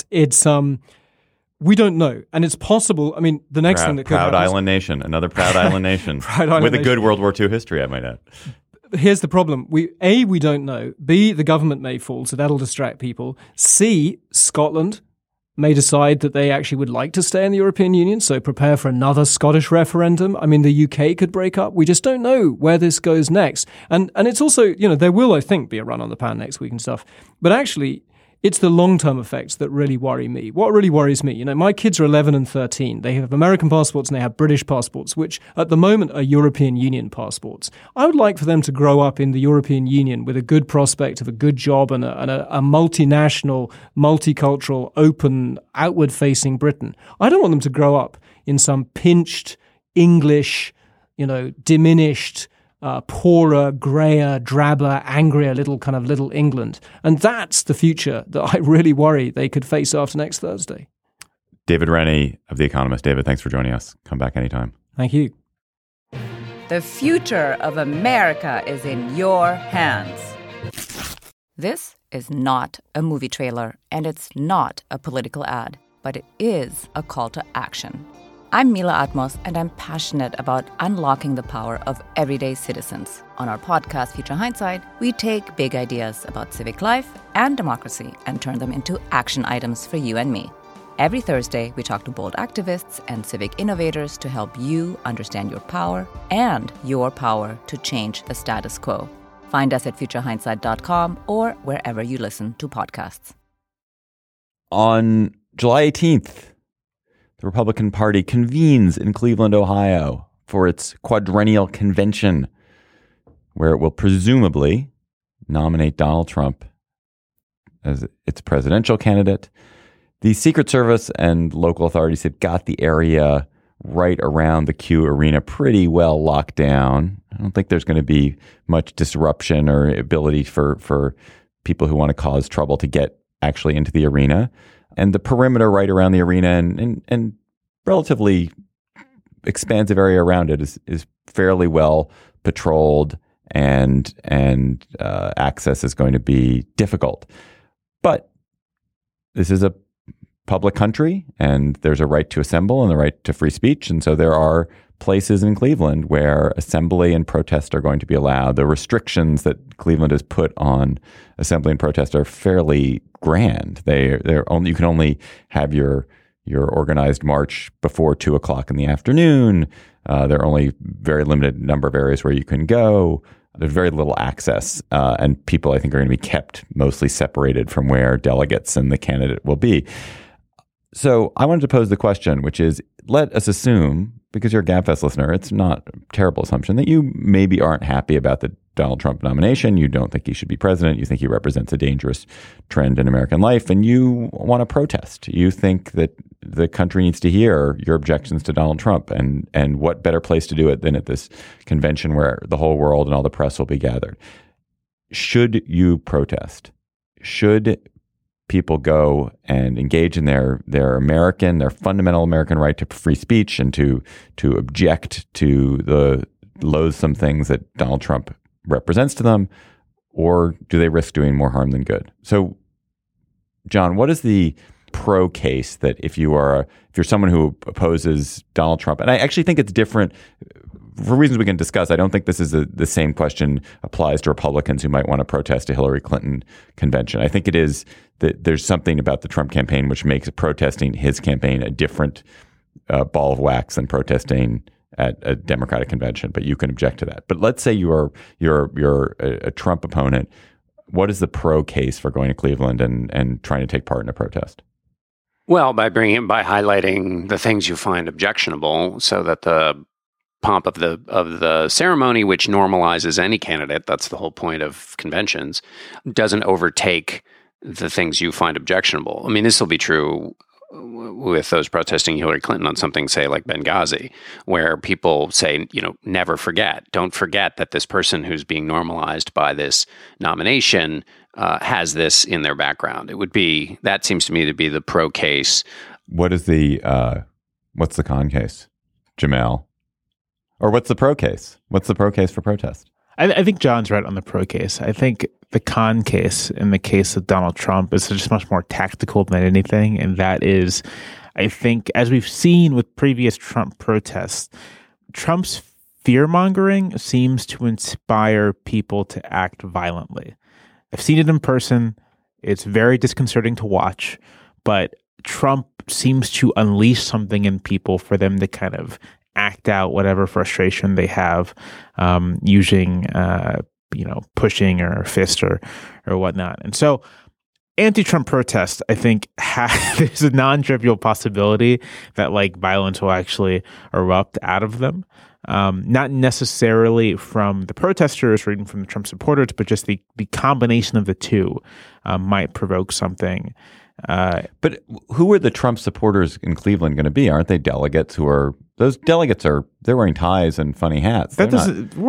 we don't know. And it's possible. I mean, the next thing that could happen. Proud island nation, another proud island nation. With a good World War II history, I might add. Here's the problem. We don't know. B, the government may fall, so that'll distract people. C, Scotland may decide that they actually would like to stay in the European Union, so prepare for another Scottish referendum. I mean, the UK could break up. We just don't know where this goes next. And it's also, there will, I think, be a run on the pound next week and stuff. But actually, it's the long-term effects that really worry me. What really worries me, my kids are 11 and 13. They have American passports and they have British passports, which at the moment are European Union passports. I would like for them to grow up in the European Union with a good prospect of a good job and a multinational, multicultural, open, outward-facing Britain. I don't want them to grow up in some pinched, English, diminished, poorer, grayer, drabber, angrier little England. And that's the future that I really worry they could face after next Thursday. David Rennie of The Economist. David, thanks for joining us. Come back anytime. Thank you. The future of America is in your hands. This is not a movie trailer, and it's not a political ad, but it is a call to action. I'm Mila Atmos, and I'm passionate about unlocking the power of everyday citizens. On our podcast, Future Hindsight, we take big ideas about civic life and democracy and turn them into action items for you and me. Every Thursday, we talk to bold activists and civic innovators to help you understand your power and your power to change the status quo. Find us at futurehindsight.com or wherever you listen to podcasts. On July 18th, the Republican Party convenes in Cleveland, Ohio for its quadrennial convention, where it will presumably nominate Donald Trump as its presidential candidate. The Secret Service and local authorities have got the area right around the Q Arena pretty well locked down. I don't think there's going to be much disruption or ability for people who want to cause trouble to get actually into the arena. And the perimeter right around the arena and relatively expansive area around it is fairly well patrolled, and access is going to be difficult. But this is a public country, and there's a right to assemble and the right to free speech. And so there are places in Cleveland where assembly and protest are going to be allowed. The restrictions that Cleveland has put on assembly and protest are fairly grand. They're only, you can only have your organized march before 2:00 in the afternoon. There are only very limited number of areas where you can go. There's very little access, and people, I think, are going to be kept mostly separated from where delegates and the candidate will be. So I wanted to pose the question, which is, let us assume, because you're a GabFest listener, it's not a terrible assumption that you maybe aren't happy about the Donald Trump nomination. You don't think he should be president. You think he represents a dangerous trend in American life, and you want to protest. You think that the country needs to hear your objections to Donald Trump, and what better place to do it than at this convention where the whole world and all the press will be gathered. Should you protest? Should people go and engage in their fundamental American right to free speech and to object to the loathsome things that Donald Trump represents to them, or do they risk doing more harm than good? So, John, what is the pro case that if you're someone who opposes Donald Trump, and I actually think it's different for reasons we can discuss. I don't think this is the same question applies to Republicans who might want to protest a Hillary Clinton convention. I think it is that there's something about the Trump campaign which makes protesting his campaign a different ball of wax than protesting at a Democratic convention. But you can object to that. But let's say you're a Trump opponent. What is the pro case for going to Cleveland and trying to take part in a protest? Well, by highlighting the things you find objectionable, so that the pomp of the ceremony, which normalizes any candidate, that's the whole point of conventions, doesn't overtake the things you find objectionable. I mean, this will be true with those protesting Hillary Clinton on something, say, like Benghazi, where people say, never forget. Don't forget that this person who's being normalized by this nomination has this in their background. That seems to me to be the pro case. What's the con case, Jamelle? Or what's the pro case? What's the pro case for protest? I think John's right on the pro case. I think the con case in the case of Donald Trump is just much more tactical than anything. And that is, I think, as we've seen with previous Trump protests, Trump's fear-mongering seems to inspire people to act violently. I've seen it in person. It's very disconcerting to watch, but Trump seems to unleash something in people for them to kind of act out whatever frustration they have, using, pushing or fist or whatnot. And so anti-Trump protests, I think, there's a non-trivial possibility that violence will actually erupt out of them. Not necessarily from the protesters or even from the Trump supporters, but just the combination of the two might provoke something. But who are the Trump supporters in Cleveland going to be? Aren't they delegates those delegates they're wearing ties and funny hats. I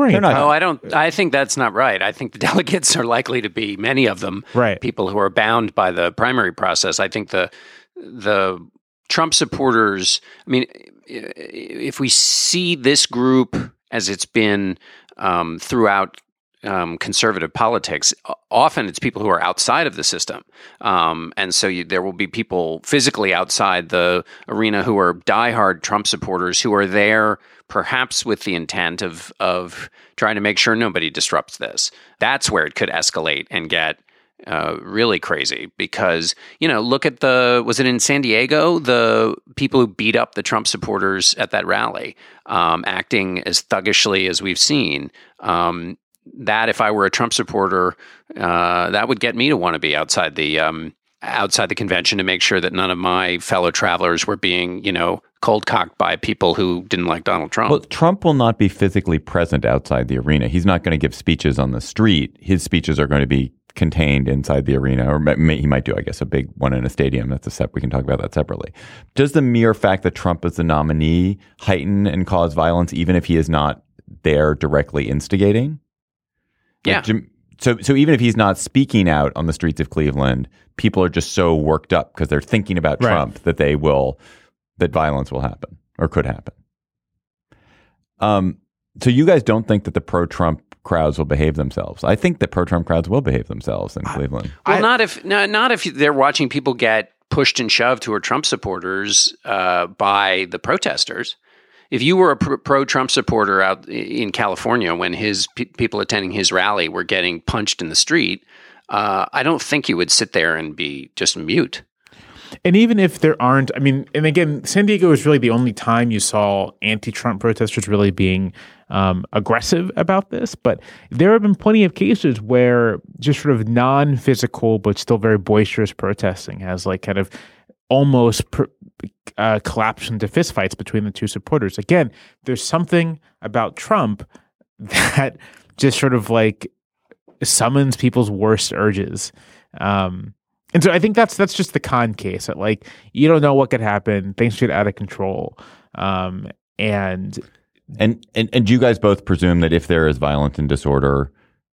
think that's not right. I think the delegates are likely to be, many of them, people who are bound by the primary process. I think the Trump supporters, I mean, if we see this group as it's been throughout conservative politics, often it's people who are outside of the system. And so there will be people physically outside the arena who are diehard Trump supporters who are there perhaps with the intent of trying to make sure nobody disrupts this. That's where it could escalate and get really crazy because, look at was it in San Diego, the people who beat up the Trump supporters at that rally, acting as thuggishly as we've seen. That if I were a Trump supporter, that would get me to want to be outside the convention to make sure that none of my fellow travelers were being, cold-cocked by people who didn't like Donald Trump. Well, Trump will not be physically present outside the arena. He's not going to give speeches on the street. His speeches are going to be contained inside the arena, or he might do, I guess, a big one in a stadium. We can talk about that separately. Does the mere fact that Trump is the nominee heighten and cause violence, even if he is not there directly instigating? Yeah. So even if he's not speaking out on the streets of Cleveland, people are just so worked up because they're thinking about Trump that violence will happen or could happen. So you guys don't think that the pro-Trump crowds will behave themselves? I think that pro-Trump crowds will behave themselves in Cleveland. Well, not if they're watching people get pushed and shoved who are Trump supporters by the protesters. If you were a pro-Trump supporter out in California when his people attending his rally were getting punched in the street, I don't think you would sit there and be just mute. And even if there aren't, I mean, and again, San Diego is really the only time you saw anti-Trump protesters really being aggressive about this. But there have been plenty of cases where just sort of non-physical but still very boisterous protesting has like kind of almost collapsed into fistfights between the two supporters. Again, there's something about Trump that just sort of like summons people's worst urges. And so I think that's just the con case that like you don't know what could happen, things get out of control, and do you guys both presume that if there is violence and disorder,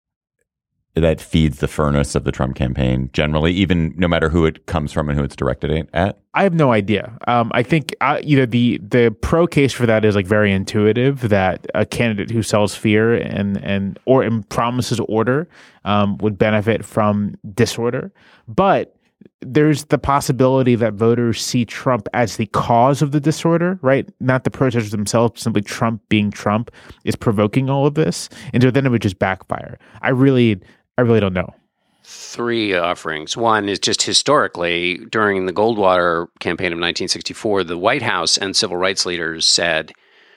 that feeds the furnace of the Trump campaign generally, even no matter who it comes from and who it's directed at? I have no idea. I think the pro case for that is like very intuitive, that a candidate who sells fear and promises order would benefit from disorder. But there's the possibility that voters see Trump as the cause of the disorder, right? Not the protesters themselves, simply Trump being Trump is provoking all of this. And so then it would just backfire. I really don't know. Three offerings. One is just historically, during the Goldwater campaign of 1964, the White House and civil rights leaders said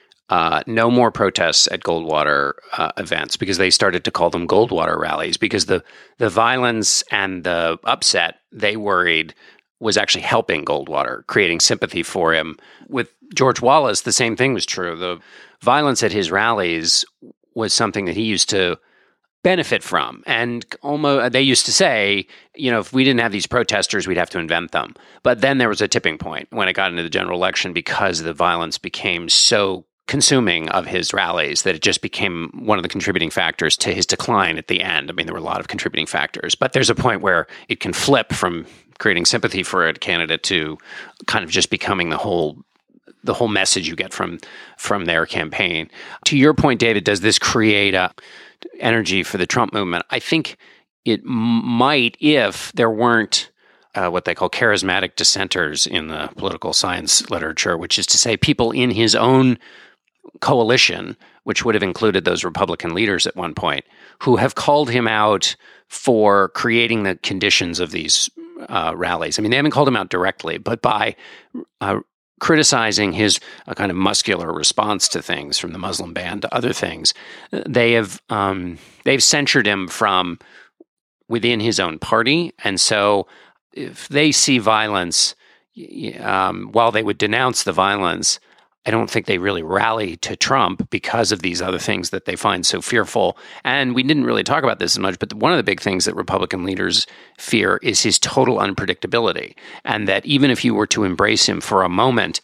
no more protests at Goldwater events, because they started to call them Goldwater rallies, because the violence and the upset, they worried, was actually helping Goldwater, creating sympathy for him. With George Wallace, the same thing was true. The violence at his rallies was something that he used to benefit from. And almost, they used to say, if we didn't have these protesters, we'd have to invent them. But then there was a tipping point when it got into the general election, because the violence became so consuming of his rallies that it just became one of the contributing factors to his decline at the end. I mean, there were a lot of contributing factors, but there's a point where it can flip from creating sympathy for a candidate to kind of just becoming the whole message you get from their campaign. To your point, David, does this create a energy for the Trump movement? I think it might if there weren't what they call charismatic dissenters in the political science literature, which is to say people in his own coalition, which would have included those Republican leaders at one point, who have called him out for creating the conditions of these rallies. I mean, they haven't called him out directly, but by criticizing his kind of muscular response to things, from the Muslim ban to other things, they've censured him from within his own party. And so if they see violence, while they would denounce the violence, I don't think they really rally to Trump because of these other things that they find so fearful. And we didn't really talk about this as much, but one of the big things that Republican leaders fear is his total unpredictability. And that even if you were to embrace him for a moment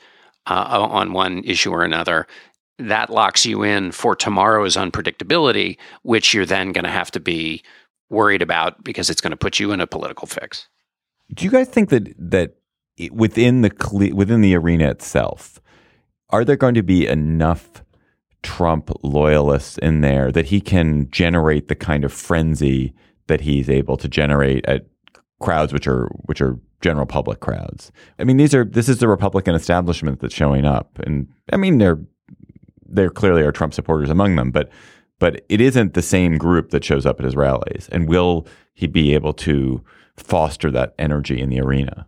on one issue or another, that locks you in for tomorrow's unpredictability, which you're then going to have to be worried about because it's going to put you in a political fix. Do you guys think that within the arena itself, are there going to be enough Trump loyalists in there that he can generate the kind of frenzy that he's able to generate at crowds which are general public crowds? I mean, this is the Republican establishment that's showing up, and I mean there clearly are Trump supporters among them, but it isn't the same group that shows up at his rallies. And will he be able to foster that energy in the arena?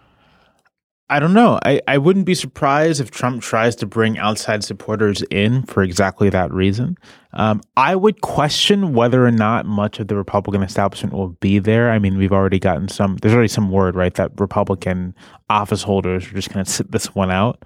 I don't know. I wouldn't be surprised if Trump tries to bring outside supporters in for exactly that reason. I would question whether or not much of the Republican establishment will be there. I mean, there's already some word, right, that Republican office holders are just going to sit this one out.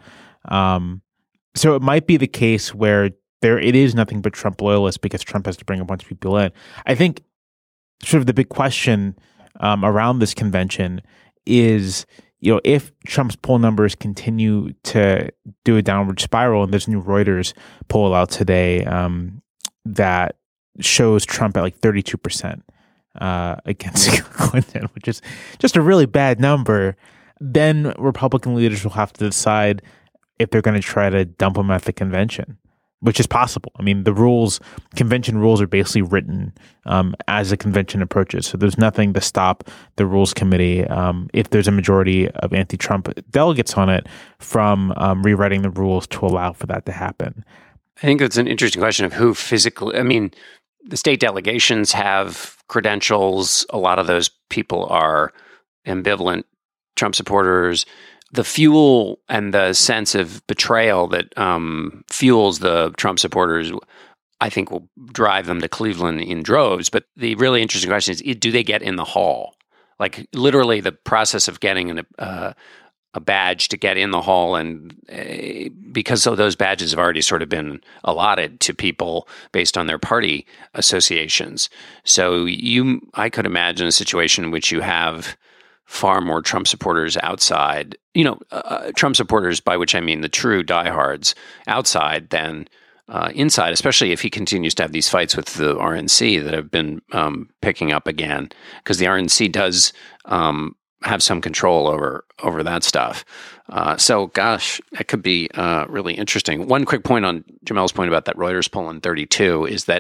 So it might be the case where it is nothing but Trump loyalists because Trump has to bring a bunch of people in. I think sort of the big question around this convention is, if Trump's poll numbers continue to do a downward spiral, and there's a new Reuters poll out today that shows Trump at like 32% against Clinton, which is just a really bad number, then Republican leaders will have to decide if they're going to try to dump him at the convention. which is possible. I mean, convention rules are basically written as the convention approaches. So there's nothing to stop the Rules Committee, if there's a majority of anti-Trump delegates on it, from rewriting the rules to allow for that to happen. I think that's an interesting question of who physically, I mean, the state delegations have credentials. A lot of those people are ambivalent Trump supporters. The fuel and the sense of betrayal that fuels the Trump supporters, I think, will drive them to Cleveland in droves. But the really interesting question is, do they get in the hall? Like, literally the process of getting a badge to get in the hall, and because those badges have already sort of been allotted to people based on their party associations. So I could imagine a situation in which you have far more Trump supporters outside, Trump supporters, by which I mean the true diehards outside, than inside, especially if he continues to have these fights with the RNC that have been picking up again, because the RNC does have some control over that stuff. So, gosh, it could be really interesting. One quick point on Jamel's point about that Reuters poll in 32 is that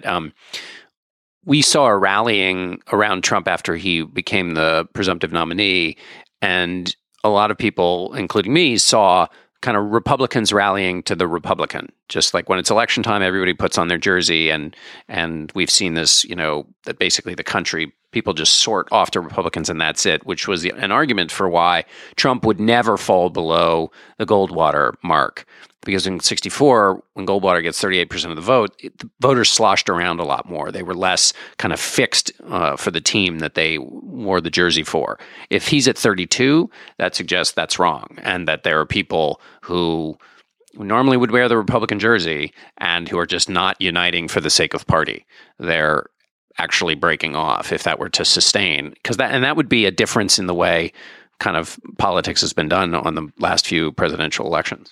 we saw a rallying around Trump after he became the presumptive nominee, and a lot of people, including me, saw kind of Republicans rallying to the Republican. Just like when it's election time, everybody puts on their jersey, and we've seen this, that basically the country, people just sort off to Republicans and that's it, which was an argument for why Trump would never fall below the Goldwater mark. Because in 1964, when Goldwater gets 38% of the vote, the voters sloshed around a lot more. They were less kind of fixed for the team that they wore the jersey for. If he's at 32, that suggests that's wrong, and that there are people who normally would wear the Republican jersey and who are just not uniting for the sake of party. They're actually breaking off if that were to sustain, that would be a difference in the way kind of politics has been done on the last few presidential elections.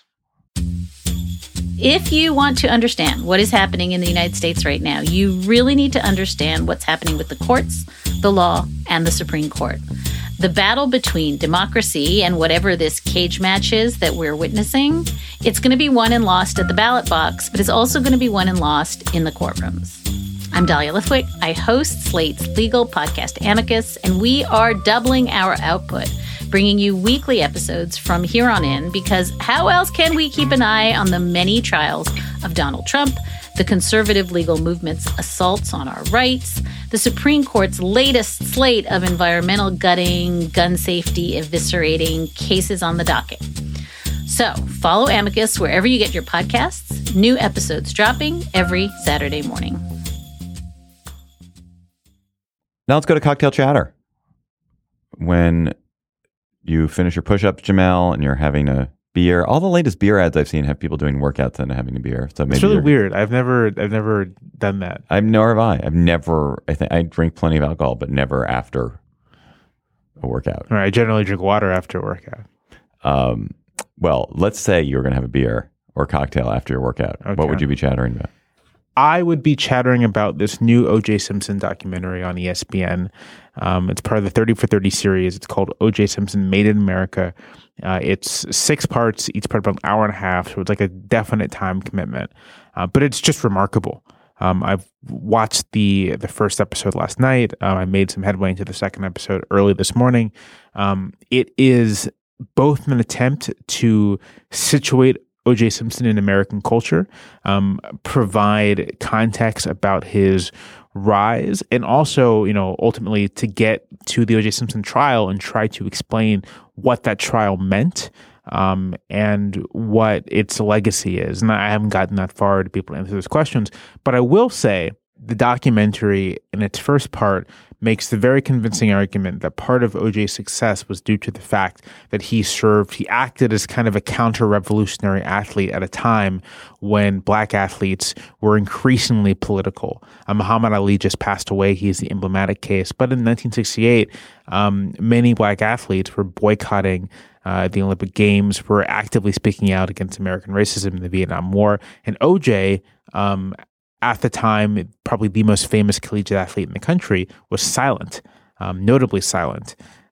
If you want to understand what is happening in the United States right now, you really need to understand what's happening with the courts, the law, and the Supreme Court. The battle between democracy and whatever this cage match is that we're witnessing, it's going to be won and lost at the ballot box, but it's also going to be won and lost in the courtrooms. I'm Dahlia Lithwick. I host Slate's legal podcast Amicus, and we are doubling our output, bringing you weekly episodes from here on in, because how else can we keep an eye on the many trials of Donald Trump, the conservative legal movement's assaults on our rights, the Supreme Court's latest slate of environmental gutting, gun safety eviscerating cases on the docket. So follow Amicus wherever you get your podcasts. New episodes dropping every Saturday morning. Now let's go to cocktail chatter. When you finish your push-ups, Jamel, and you're having a beer. All the latest beer ads I've seen have people doing workouts and having a beer. So maybe it's really weird. I've never done that. Nor have I. I drink plenty of alcohol, but never after a workout. All right, I generally drink water after a workout. Well, let's say you're going to have a beer or cocktail after your workout. Okay. What would you be chattering about? I would be chattering about this new O.J. Simpson documentary on ESPN. It's part of the 30 for 30 series. It's called O.J. Simpson Made in America. It's 6 parts, each part about an hour and a half, so it's like a definite time commitment. But it's just remarkable. I've watched the first episode last night. I made some headway into the second episode early this morning. It is both an attempt to situate O.J. Simpson in American culture, provide context about his rise, and also, ultimately to get to the O.J. Simpson trial and try to explain what that trial meant and what its legacy is. And I haven't gotten that far to be able to answer those questions, but I will say the documentary in its first part makes the very convincing argument that part of OJ's success was due to the fact that he acted as kind of a counter-revolutionary athlete at a time when black athletes were increasingly political. Muhammad Ali just passed away. He's the emblematic case. But in 1968, many black athletes were boycotting the Olympic Games, were actively speaking out against American racism in the Vietnam War. And OJ, at the time, probably the most famous collegiate athlete in the country, was silent, notably silent.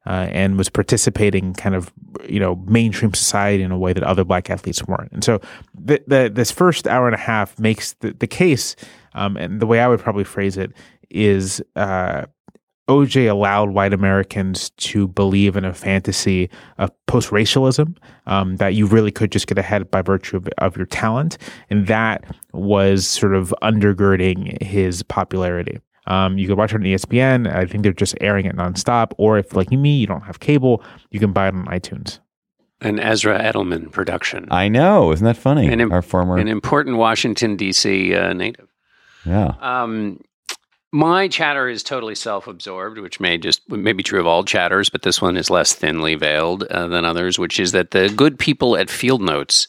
and was participating kind of, mainstream society in a way that other black athletes weren't. And so this first hour and a half makes the case, and the way I would probably phrase it is OJ allowed white Americans to believe in a fantasy of post-racialism, that you really could just get ahead by virtue of your talent. And that was sort of undergirding his popularity. You can watch it on ESPN. I think they're just airing it nonstop. Or if, like me, you don't have cable, you can buy it on iTunes. An Ezra Edelman production. I know. Isn't that funny? An important Washington, D.C. Native. Yeah. My chatter is totally self-absorbed, which may be true of all chatters, but this one is less thinly veiled than others, which is that the good people at Field Notes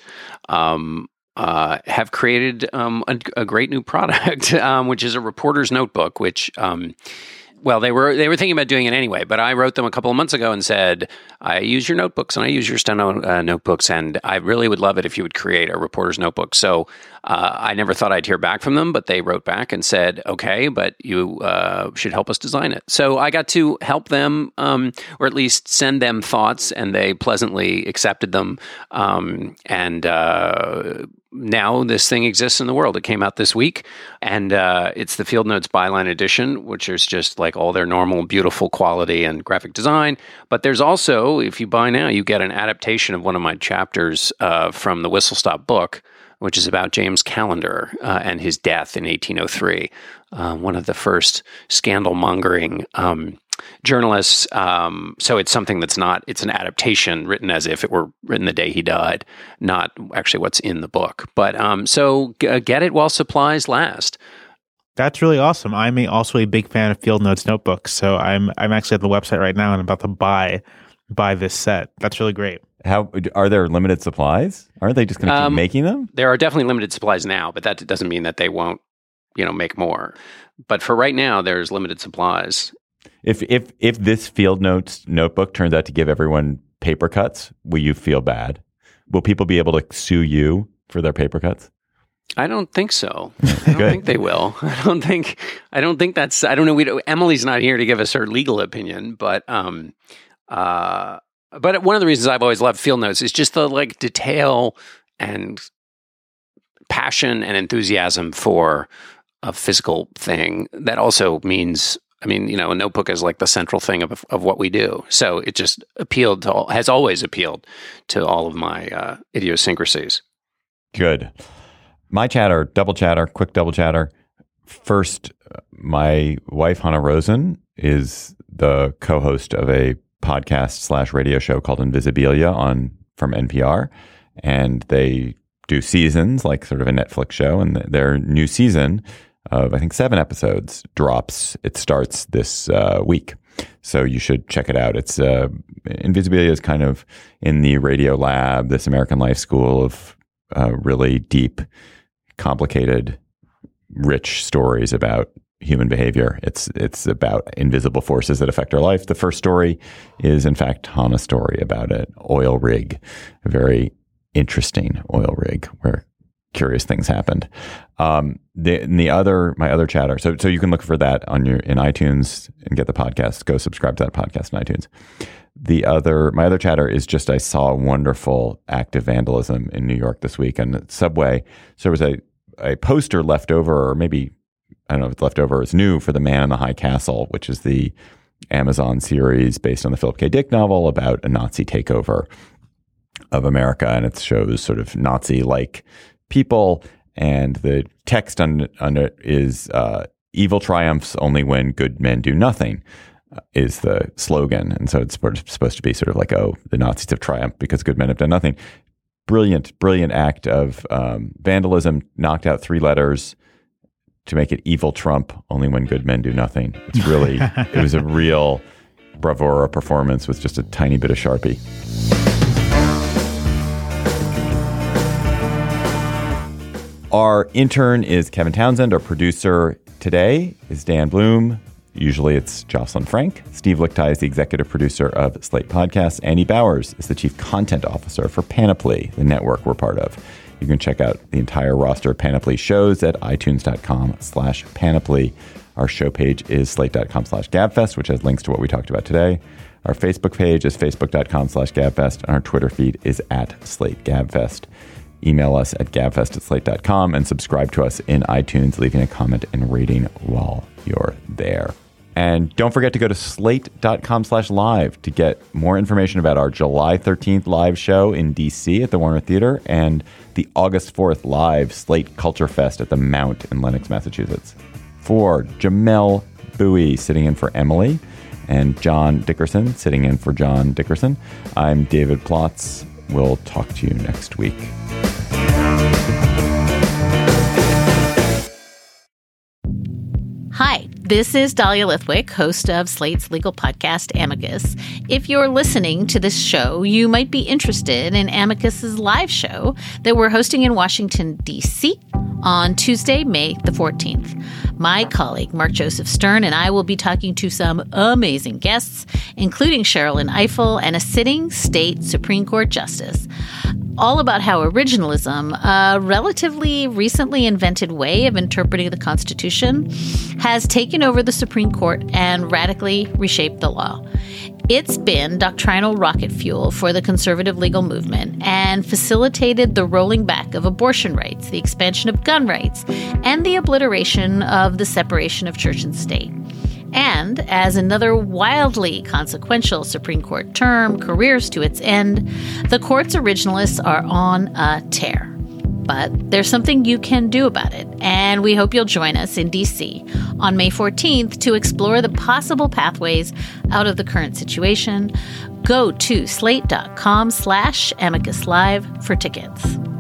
have created a great new product, which is a reporter's notebook, which they were thinking about doing it anyway, but I wrote them a couple of months ago and said, I use your notebooks and I use your steno notebooks, and I really would love it if you would create a reporter's notebook. So I never thought I'd hear back from them, but they wrote back and said, okay, but you should help us design it. So I got to help them, or at least send them thoughts, and they pleasantly accepted them. Now this thing exists in the world. It came out this week, and it's the Field Notes Byline Edition, which is just like all their normal, beautiful quality and graphic design. But there's also, if you buy now, you get an adaptation of one of my chapters from the Whistle Stop book, which is about James Callender and his death in 1803, one of the first scandal-mongering journalists. So it's something that's it's an adaptation written as if it were written the day he died, not actually what's in the book. But get it while supplies last. That's really awesome. I'm also a big fan of Field Notes notebooks, so I'm actually at the website right now and I'm about to buy this set. That's really great. How are there limited supplies? Aren't they just going to keep making them? There are definitely limited supplies now, but that doesn't mean that they won't, make more. But for right now, there's limited supplies. If this Field Notes notebook turns out to give everyone paper cuts, will you feel bad? Will people be able to sue you for their paper cuts? I don't think so. I don't think they will. I don't think that's. I don't know. Emily's not here to give us her legal opinion, but one of the reasons I've always loved Field Notes is just the detail and passion and enthusiasm for a physical thing. That also means, a notebook is like the central thing of what we do. So it just has always appealed to all of my idiosyncrasies. Good. My chatter, quick double chatter. First, my wife, Hannah Rosen, is the co-host of a podcast / radio show called Invisibilia from NPR. And they do seasons, like sort of a Netflix show. And their new season of, I think, 7 episodes drops. It starts this week. So you should check it out. It's Invisibilia is kind of in the Radio Lab, this American Life School of really deep, complicated, rich stories about human behavior. It's about invisible forces that affect our life. The first story is, in fact, Hannah's story about an oil rig, a very interesting oil rig where curious things happened. My other chatter. So you can look for that in iTunes and get the podcast. Go subscribe to that podcast in iTunes. My other chatter is just I saw a wonderful act of vandalism in New York this week on the subway. So there was a poster left over, or maybe, I don't know if it's left over, it's new, for The Man in the High Castle, which is the Amazon series based on the Philip K. Dick novel about a Nazi takeover of America. And it shows sort of Nazi-like people. And the text under it is evil triumphs only when good men do nothing. Is the slogan. And so it's supposed to be sort of like, oh, the Nazis have triumphed because good men have done nothing. Brilliant act of vandalism, knocked out 3 letters to make it evil Trump, only when good men do nothing. It's really, it was a real bravura performance with just a tiny bit of Sharpie. Our intern is Kevin Townsend. Our producer today is Dan Bloom. Usually it's Jocelyn Frank. Steve Lichtai is the executive producer of Slate Podcasts. Andy Bowers is the chief content officer for Panoply, the network we're part of. You can check out the entire roster of Panoply shows at itunes.com/Panoply. Our show page is slate.com/Gabfest, which has links to what we talked about today. Our Facebook page is facebook.com/gabfest, and our Twitter feed is @SlateGabfest. Email us at gabfest@slate.com and subscribe to us in iTunes, leaving a comment and rating while you're there. And don't forget to go to slate.com/live to get more information about our July 13th live show in DC at the Warner Theater and the August 4th live Slate Culture Fest at the Mount in Lenox, Massachusetts. For Jamel Bowie sitting in for Emily and John Dickerson sitting in for John Dickerson, I'm David Plotz. We'll talk to you next week. Hi, this is Dahlia Lithwick, host of Slate's legal podcast, Amicus. If you're listening to this show, you might be interested in Amicus's live show that we're hosting in Washington, D.C. on Tuesday, May the 14th. My colleague, Mark Joseph Stern, and I will be talking to some amazing guests, including Sherrilyn Ifill and a sitting state Supreme Court justice, all about how originalism, a relatively recently invented way of interpreting the Constitution, has taken over the Supreme Court and radically reshaped the law. It's been doctrinal rocket fuel for the conservative legal movement and facilitated the rolling back of abortion rights, the expansion of gun rights, and the obliteration of the separation of church and state. And as another wildly consequential Supreme Court term careers to its end, the court's originalists are on a tear. But there's something you can do about it, and we hope you'll join us in D.C. on May 14th to explore the possible pathways out of the current situation. Go to slate.com/amicuslive for tickets.